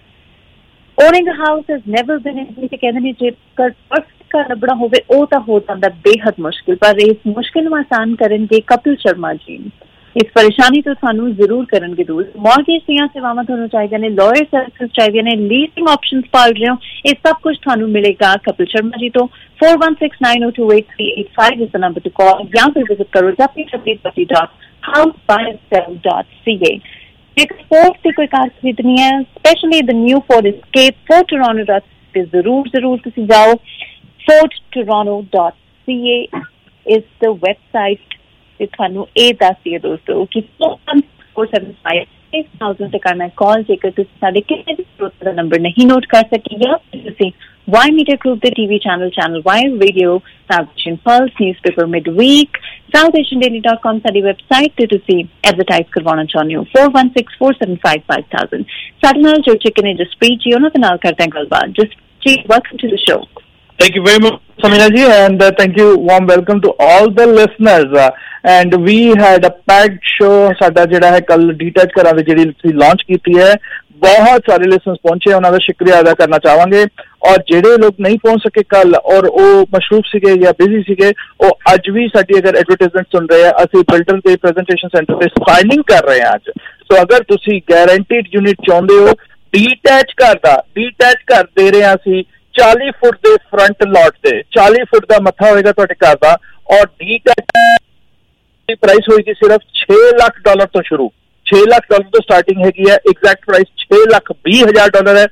Owning house has never been easy ਤੇ ਕਹਿੰਦੇ ਨੇ ਜੇਕਰ ਪਰਫੈਕਟ ਘਰ ਲੱਭਣਾ ਹੋਵੇ ਉਹ ਤਾਂ ਹੋ ਜਾਂਦਾ ਬੇਹੱਦ ਮੁਸ਼ਕਿਲ, ਪਰ ਇਸ ਮੁਸ਼ਕਿਲ ਨੂੰ ਆਸਾਨ ਕਰਨਗੇ ਕਪਿਲ ਸ਼ਰਮਾ ਜੀ। ਇਸ ਪਰੇਸ਼ਾਨੀ ਤੋਂ ਤੁਹਾਨੂੰ ਜ਼ਰੂਰ ਕਰਨਗੇ ਦੂਰ। ਮੌਰਗੇਜ ਦੀਆਂ ਸੇਵਾਵਾਂ ਤੁਹਾਨੂੰ ਚਾਹੀਦੀਆਂ ਨੇ, ਲਾਇਰ ਸਰਵਿਸਿਜ਼ ਚਾਹੀਦੀਆਂ ਨੇ, ਲੀਸਿੰਗ ਆਪਸ਼ਨਸ ਭਾਲ ਰਹੇ ਹੋ, ਇਹ ਸਭ ਕੁਝ ਤੁਹਾਨੂੰ ਮਿਲੇਗਾ ਕਪਿਲ ਸ਼ਰਮਾ ਜੀ ਤੋਂ। Four one six nine O two eight three eight five is the number to call या फिर विजिट करो w w w dot house buy sell dot c a। एक स्पोर्ट से कोई कार खरीदनी है, specially the new Ford Escape, Ford Toronto dot जरूर जरूर तुसी जाओ। Ford Toronto dot c a is the website ਤੇ ਤੁਹਾਨੂੰ ਇਹ ਦੱਸਦੀ ਹੈ ਦੋਸਤੋ ਕਿ four seven five six thousand ਤੇ ਕਰਨਾ ਕਾਲ ਜੇਕਰ ਤੁਸੀਂ ਸਾਡੇ ਕਿਸੇ ਵੀ ਸਰੋਤ ਦਾ ਨੰਬਰ ਨਹੀਂ ਨੋਟ ਕਰ ਸਕੇ ਜਾਂ ਤੁਸੀਂ ਵਾਈ ਮੀਡੀਆ ਗਰੁੱਪ ਦੇ TV channel channel Y radio, south Asian pulse, newspaper mid week, south Asian daily dot com ਸਾਡੀ ਵੈਬਸਾਈਟ ਤੇ ਤੁਸੀਂ ਐਡਵਰਟਾਈਜ਼ ਕਰਵਾਉਣਾ ਚਾਹੁੰਦੇ ਹੋ four one six four seven five five thousand. ਸਾਡੇ ਨਾਲ ਜੋ ਚਿਕਨ ਹੈ ਜਸਪ੍ਰੀਤ ਜੀ, ਉਹਨਾਂ ਦੇ ਨਾਲ ਕਰਦੇ ਹਾਂ ਗੱਲਬਾਤ। Jaspreet ji, welcome to the show. Thank you very much, Samina ji, and uh, thank you, warm welcome to all the listeners. Uh, and we had a packed show. ਸਾਡਾ ਜਿਹੜਾ ਹੈ ਕੱਲ ਡੀਟੈਚ ਘਰਾਂ ਦੀ ਜਿਹੜੀ ਤੁਸੀਂ ਲਾਂਚ ਕੀਤੀ ਹੈ, ਬਹੁਤ ਸਾਰੇ ਲਿਸਨਰਸ ਪਹੁੰਚੇ, ਉਹਨਾਂ ਦਾ ਸ਼ੁਕਰੀਆ ਅਦਾ ਕਰਨਾ ਚਾਹਾਂਗੇ। ਔਰ ਜਿਹੜੇ ਲੋਕ ਨਹੀਂ ਪਹੁੰਚ ਸਕੇ ਕੱਲ ਔਰ ਉਹ ਮਸ਼ਰੂਫ ਸੀਗੇ ਜਾਂ ਬਿਜ਼ੀ ਸੀਗੇ, ਉਹ ਅੱਜ ਵੀ ਸਾਡੀ ਅਗਰ ਐਡਵਰਟਾਈਜ਼ਮੈਂਟ ਸੁਣ ਰਹੇ ਆ, ਅਸੀਂ ਬਿਲਡਰ ਦੇ ਪ੍ਰੈਜੈਂਟੇਸ਼ਨ ਸੈਂਟਰ ਤੇ ਸਾਈਨਿੰਗ ਕਰ ਰਹੇ ਹਾਂ ਅੱਜ। ਸੋ ਅਗਰ ਤੁਸੀਂ ਗਾਰੰਟੀਡ ਯੂਨਿਟ ਚਾਹੁੰਦੇ ਹੋ, ਡੀਟੈਚ ਘਰ ਦਾ, ਡੀਟੈਚ ਘਰ ਦੇ ਰਹੇ ਹਾਂ ਅਸੀਂ ਚਾਲੀ ਫੁੱਟ ਦੇ ਫਰੰਟ ਲੋਟ ਤੇ, ਚਾਲੀ ਫੁੱਟ ਦਾ ਮੱਥਾ ਹੋਏਗਾ ਤੁਹਾਡੇ ਘਰ ਦਾ, ਔਰ ਡੀਟੈਚ ਦੀ ਪ੍ਰਾਈਸ ਹੋਏਗੀ ਸਿਰਫ छह ਲੱਖ ਡਾਲਰ ਤੋਂ ਸ਼ੁਰੂ, छह ਲੱਖ ਡਾਲਰ ਤੋਂ ਸਟਾਰਟਿੰਗ ਹੈਗੀ ਹੈ। ਐਗਜ਼ੈਕਟ ਪ੍ਰਾਈਸ छह ਲੱਖ बीस हजार ਡਾਲਰ ਹੈ।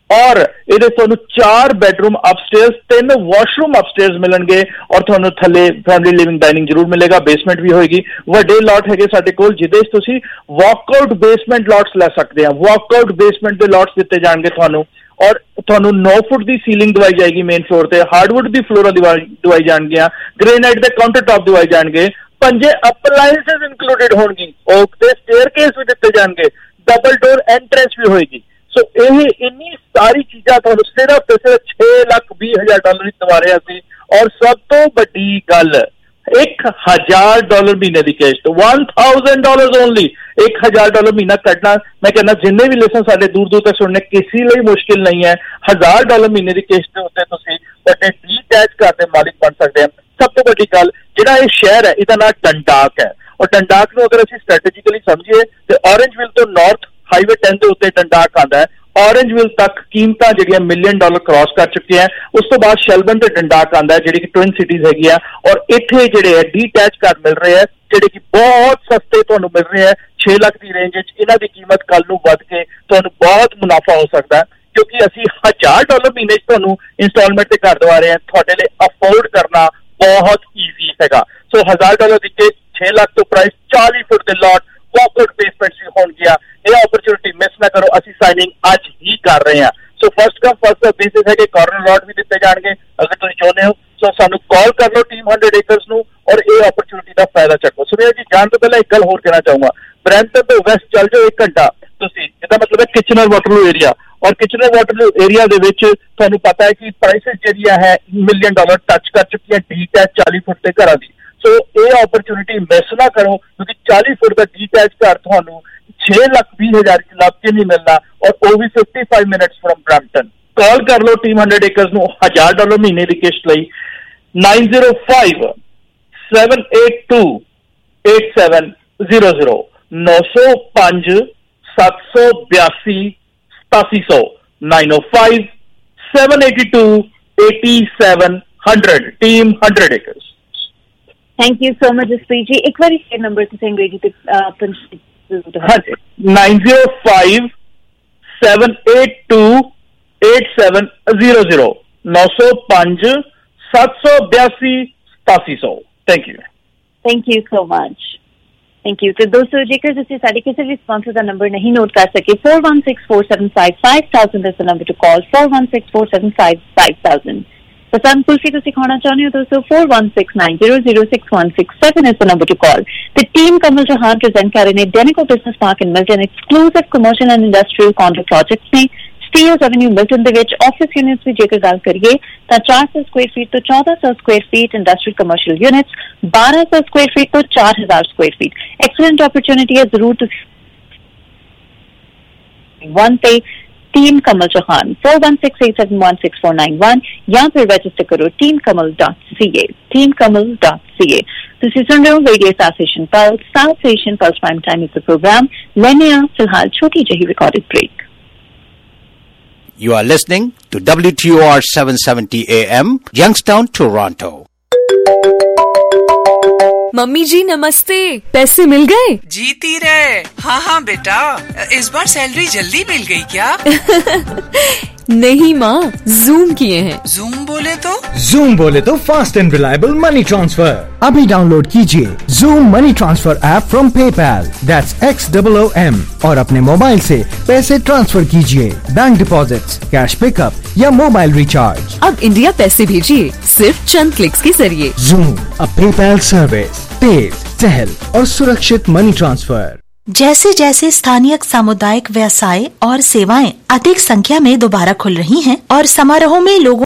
और ਇਹਦੇ ਤੁਹਾਨੂੰ ਚਾਰ ਬੈਡਰੂਮ ਅਪਸਟੇਅਰਸ ਤਿੰਨ ਵਾਸ਼ਰੂਮ ਅਪਸਟੇਅਰਸ ਮਿਲਣਗੇ ਔਰ ਤੁਹਾਨੂੰ ਥੱਲੇ ਫੈਮਿਲੀ ਲਿਵਿੰਗ ਡਾਈਨਿੰਗ ਜ਼ਰੂਰ ਮਿਲੇਗਾ ਬੇਸਮੈਂਟ ਵੀ ਹੋਏਗੀ ਵੱਡੇ ਲਾਟ ਹੈਗੇ ਸਾਡੇ ਕੋਲ ਜਿਹਦੇ ਵਿੱਚ ਤੁਸੀਂ ਵਾਕਆਊਟ ਬੇਸਮੈਂਟ ਲਾਟਸ ਲੈ ਸਕਦੇ ਆ ਵਾਕਆਊਟ ਬੇਸਮੈਂਟ ਦੇ ਲਾਟਸ ਦਿੱਤੇ ਜਾਣਗੇ ਤੁਹਾਨੂੰ ਔਰ ਤੁਹਾਨੂੰ ਨੌ ਫੁੱਟ ਦੀ ਸੀਲਿੰਗ ਦਵਾਈ ਜਾਏਗੀ ਮੇਨ ਫਲੋਰ ਤੇ ਹਾਰਡਵੁੱਡ ਦੀ ਫਲੋਰਾਂ ਦਵਾਈ ਜਾਣਗੀਆਂ ਗ੍ਰੇਨਾਈਟ ਦੇ ਕਾਊਂਟਰ ਟਾਪ ਦਵਾਈ ਜਾਣਗੇ ਪੰਜੇ ਅਪਲਾਈਐਂਸਸ ਇਨਕਲੂਡਡ ਹੋਣਗੀ ਓਕ ਤੇ ਸਟੇਅਰਕੇਸ ਵੀ ਦਿੱਤੇ ਜਾਣਗੇ ਡਬਲ ਡੋਰ ਐਂਟਰੈਂਸ ਵੀ ਹੋਏਗੀ ਸੋ ਇਹ ਇੰਨੀ ਸਾਰੀ ਚੀਜ਼ਾਂ ਤੁਹਾਨੂੰ ਸਿਰਫ ਤੇ ਸਿਰਫ ਛੇ ਲੱਖ ਵੀਹ ਹਜ਼ਾਰ ਡਾਲਰ ਹੀ ਦਵਾ ਰਿਹਾ ਸੀ ਔਰ ਸਭ ਤੋਂ ਵੱਡੀ ਗੱਲ ਇੱਕ ਹਜ਼ਾਰ ਡਾਲਰ ਮਹੀਨੇ ਦੀ ਕਿਸ਼ਤ one thousand dollars ਓਨਲੀ ਇੱਕ ਹਜ਼ਾਰ ਡਾਲਰ ਮਹੀਨਾ ਕੱਢਣਾ ਮੈਂ ਕਹਿੰਦਾ ਜਿੰਨੇ ਵੀ ਲਿਸਨ ਸਾਡੇ ਦੂਰ ਦੂਰ ਤੱਕ ਸੁਣਨੇ ਕਿਸੇ ਲਈ ਮੁਸ਼ਕਿਲ ਨਹੀਂ ਹੈ ਹਜ਼ਾਰ ਡਾਲਰ ਮਹੀਨੇ ਦੀ ਕਿਸ਼ਤ ਦੇ ਉੱਤੇ ਤੁਸੀਂ ਵੱਡੇ ਡੀਟੈਚ ਘਰ ਦੇ ਮਾਲਿਕ ਬਣ ਸਕਦੇ ਹੋ ਸਭ ਤੋਂ ਵੱਡੀ ਗੱਲ ਜਿਹੜਾ ਇਹ ਸ਼ਹਿਰ ਹੈ ਇਹਦਾ ਨਾਮ ਡੰਡਾਕ ਹੈ ਔਰ ਡੰਡਾਕ ਨੂੰ ਅਗਰ ਅਸੀਂ ਸਟ੍ਰੈਟੇਜਿਕਲੀ ਸਮਝੀਏ ਤੇ ਔਰੇਂਜਵਿਲ ਤੋਂ ਨਾਰਥ ਹਾਈਵੇ ten ਦੇ ਉੱਤੇ ਡੰਡਾਕ ਆਉਂਦਾ ਹੈ ਔਰੇਂਜਵਿਲ ਤੱਕ ਕੀਮਤਾਂ ਜਿਹੜੀਆਂ ਮਿਲੀਅਨ ਡਾਲਰ ਕ੍ਰਾਸ ਕਰ ਚੁੱਕੀਆਂ ਉਸ ਤੋਂ ਬਾਅਦ ਸ਼ੈਲਬਨ ਤੇ ਡੰਡਾਕ ਆਉਂਦਾ ਹੈ ਜਿਹੜੀ ਕਿ ਟਵਿਨ ਸਿਟੀਜ਼ ਹੈਗੀਆਂ ਔਰ ਇੱਥੇ ਜਿਹੜੇ ਹੈ ਡੀਟੈਚ ਘਰ ਮਿਲ ਰਹੇ ਹੈ ਜਿਹੜੇ ਕਿ ਬਹੁਤ ਸਸਤੇ ਤੁਹਾਨੂੰ ਮਿਲ ਰਹੇ ਹੈ ਛੇ ਲੱਖ ਦੀ ਰੇਂਜ ਵਿੱਚ ਇਹਨਾਂ ਦੀ ਕੀਮਤ ਕੱਲ ਨੂੰ ਵੱਧ ਕੇ ਤੁਹਾਨੂੰ ਬਹੁਤ ਮੁਨਾਫਾ ਹੋ ਸਕਦਾ ਹੈ ਕਿਉਂਕਿ ਅਸੀਂ ਹਜ਼ਾਰ ਡਾਲਰ ਮਹੀਨੇ 'ਚ ਤੁਹਾਨੂੰ ਇੰਸਟਾਲਮੈਂਟ ਤੇ ਘਰ ਦਵਾ ਰਹੇ ਹਾਂ ਤੁਹਾਡੇ ਲਈ ਅਫੋਰਡ ਕਰਨਾ ਬਹੁਤ ਈਜ਼ੀ ਹੈਗਾ ਸੋ ਹਜ਼ਾਰ ਡਾਲਰ ਦਿੱਤੇ ਛੇ ਲੱਖ ਤੋਂ ਪ੍ਰਾਈਸ ਚਾਲੀ ਫੁੱਟ ਦੇ ਲਾਟ ਵਾਕਆਊਟ ਬੇਸਮੈਂਟ ਵੀ ਹੋਣ ਗਿਆ ਇਹ ਓਪਰਚੁਨਿਟੀ ਮਿਸ ਨਾ ਕਰੋ ਅਸੀਂ ਸਾਈਨਿੰਗ ਅੱਜ ਹੀ ਕਰ ਰਹੇ ਹਾਂ so first come first serve basis ਹੈ ਕਿ ਕਾਰਨਰ ਲਾਟ ਵੀ ਦਿੱਤੇ ਜਾਣਗੇ ਅਗਰ ਤੁਸੀਂ ਚਾਹੁੰਦੇ ਹੋ ਸੋ ਸਾਨੂੰ ਕਾਲ ਕਰ ਲਓ ਟੀਮ ਹੰਡਰਡ ਏਕਰਸ ਨੂੰ ਔਰ ਇਹ ਓਪਰਚੁਨਿਟੀ ਦਾ ਫਾਇਦਾ ਚੱਕੋ ਸੁਣਿਆ ਜੀ ਜਾਣ ਤੋਂ ਪਹਿਲਾਂ ਇੱਕ ਗੱਲ ਹੋਰ ਕਹਿਣਾ ਚਾਹੂੰਗਾ ਬਰੈਂਪਟਨ ਤੋਂ ਵੈਸਟ ਚੱਲ ਜਾਓ ਇੱਕ ਘੰਟਾ ਤੁਸੀਂ ਇਹਦਾ ਮਤਲਬ ਹੈ ਕਿਚਨਰ ਵਾਟਰਲੂ ਏਰੀਆ ਔਰ ਕਿਚਨਰ ਵਾਟਰਲੂ ਏਰੀਆ ਦੇ ਵਿੱਚ ਤੁਹਾਨੂੰ ਪਤਾ ਹੈ ਕਿ ਪ੍ਰਾਈਸਿਸ ਜਿਹੜੀਆਂ ਹੈ ਮਿਲੀਅਨ ਡਾਲਰ ਟੱਚ ਕਰ ਚੁੱਕੀਆਂ ਡੀਟੈਚ ਚਾਲੀ ਫੁੱਟ ਦੇ ਘਰਾਂ ਦੀ ਸੋ ਇਹ ਓਪਰਚੁਨਿਟੀ ਮਿਸ ਨਾ ਕਰੋ ਕਿਉਂਕਿ ਚਾਲੀ ਫੁੱਟ ਦਾ ਡੀਟੈਚ ਘਰ ਤੁਹਾਨੂੰ ਛੇ ਲੱਖ ਵੀਹ ਹਜ਼ਾਰ ਚ ਲੱਭ ਕੇ ਨਹੀਂ ਮਿਲਣਾ ਔਰ ਉਹ ਵੀ fifty five minutes from Brampton call ਕਰ ਲਓ ਟੀਮ ਹੰਡਰਡ ਏਕਰਸ ਨੂੰ ਹਜ਼ਾਰ ਡਾਲਰ ਮਹੀਨੇ ਦੀ ਕਿਸ਼ਤ ਲਈ nine zero five seven eight two eight seven zero zero nine zero five seven zero two eight zero nine zero five seven eight two eight seven zero zero team hundred acres Thank you so much Jaspreet ji ek wari phone number to अंग्रेजी te nine zero five seven eight two eight seven zero zero nine zero five seven zero two eight seven zero thank you thank you so much thank you ਤੇ ਦੋਸਤੋ ਜੇਕਰ ਤੁਸੀਂ ਸਾਡੇ ਕਿਸੇ ਵੀ sponsor ਦਾ number ਨਹੀਂ ਨੋਟ ਕਰ ਸਕੇ four one six four seven five five thousand is the number to call four one six four seven five five thousand ਪਸੰਦ ਕੁਲਫੀ ਤੁਸੀਂ ਖਾਣਾ ਚਾਹੁੰਦੇ ਹੋ ਦੋਸਤੋ four one six nine zero zero six one six seven is the number to call the team Kamal Jahan present ਕਰ ਰਹੇ ਨੇ Denico Business Park in Milton exclusive commercial and industrial condo projects ਨੇ Steeles Avenue Milton ਦੇ ਵਿੱਚ office units ਦੀ ਜੇਕਰ ਗੱਲ ਕਰੀਏ ਤਾਂ ਚਾਰ ਸੌ ਸਕੁਆਇਰ ਫੀਟ ਤੋਂ ਚੌਦਾਂ ਸੌ square feet industrial commercial units ਬਾਰਾਂ ਸੌ ਸਕੁਆਇਰ ਫੀਟ ਤੋਂ ਚਾਰ ਹਜ਼ਾਰ ਸਕੁਆਇਰ ਫੀਟ ਐਕਸਲੈਂਟ ਓਪਰਚੁਨਿਟੀ ਹੈ ਜ਼ਰੂਰ ਤੁਸੀਂ one ਤੇ team Kamal Jahan four one six eight seven one six four nine one ਜਾਂ ਫਿਰ ਰਜਿਸਟਰ ਕਰੋ team kamal dot c a team kamal dot c a ਤੁਸੀਂ ਸੁਣ ਰਹੇ ਹੋ radio station pulse south Asian pulse prime time ਇਸ programme ਲੈਣੇ ਆ ਫਿਲਹਾਲ ਛੋਟੀ ਜਿਹੀ recorded break You are listening to W T O R seven seventy A M, Youngstown, Toronto. Mummy जी नमस्ते पैसे मिल गए जीती रहे हाँ हाँ बेटा इस बार सैलरी जल्दी मिल गई क्या नहीं माँ जूम किए हैं जूम बोले तो जूम बोले तो fast and reliable money transfer अभी डाउनलोड कीजिए Zoom money transfer app from PayPal that's X O O M और अपने मोबाइल से पैसे ट्रांसफर कीजिए बैंक डिपॉजिट्स कैश पिकअप या मोबाइल रिचार्ज अब इंडिया पैसे भेजिए सिर्फ चंद क्लिक्स के जरिए जूम अ पेपैल सर्विस तेज सहल और सुरक्षित मनी ट्रांसफर जैसे जैसे स्थानीय सामुदायिक व्यवसाय और सेवाएं अधिक संख्या में दोबारा खुल रही हैं और समारोह में लोगों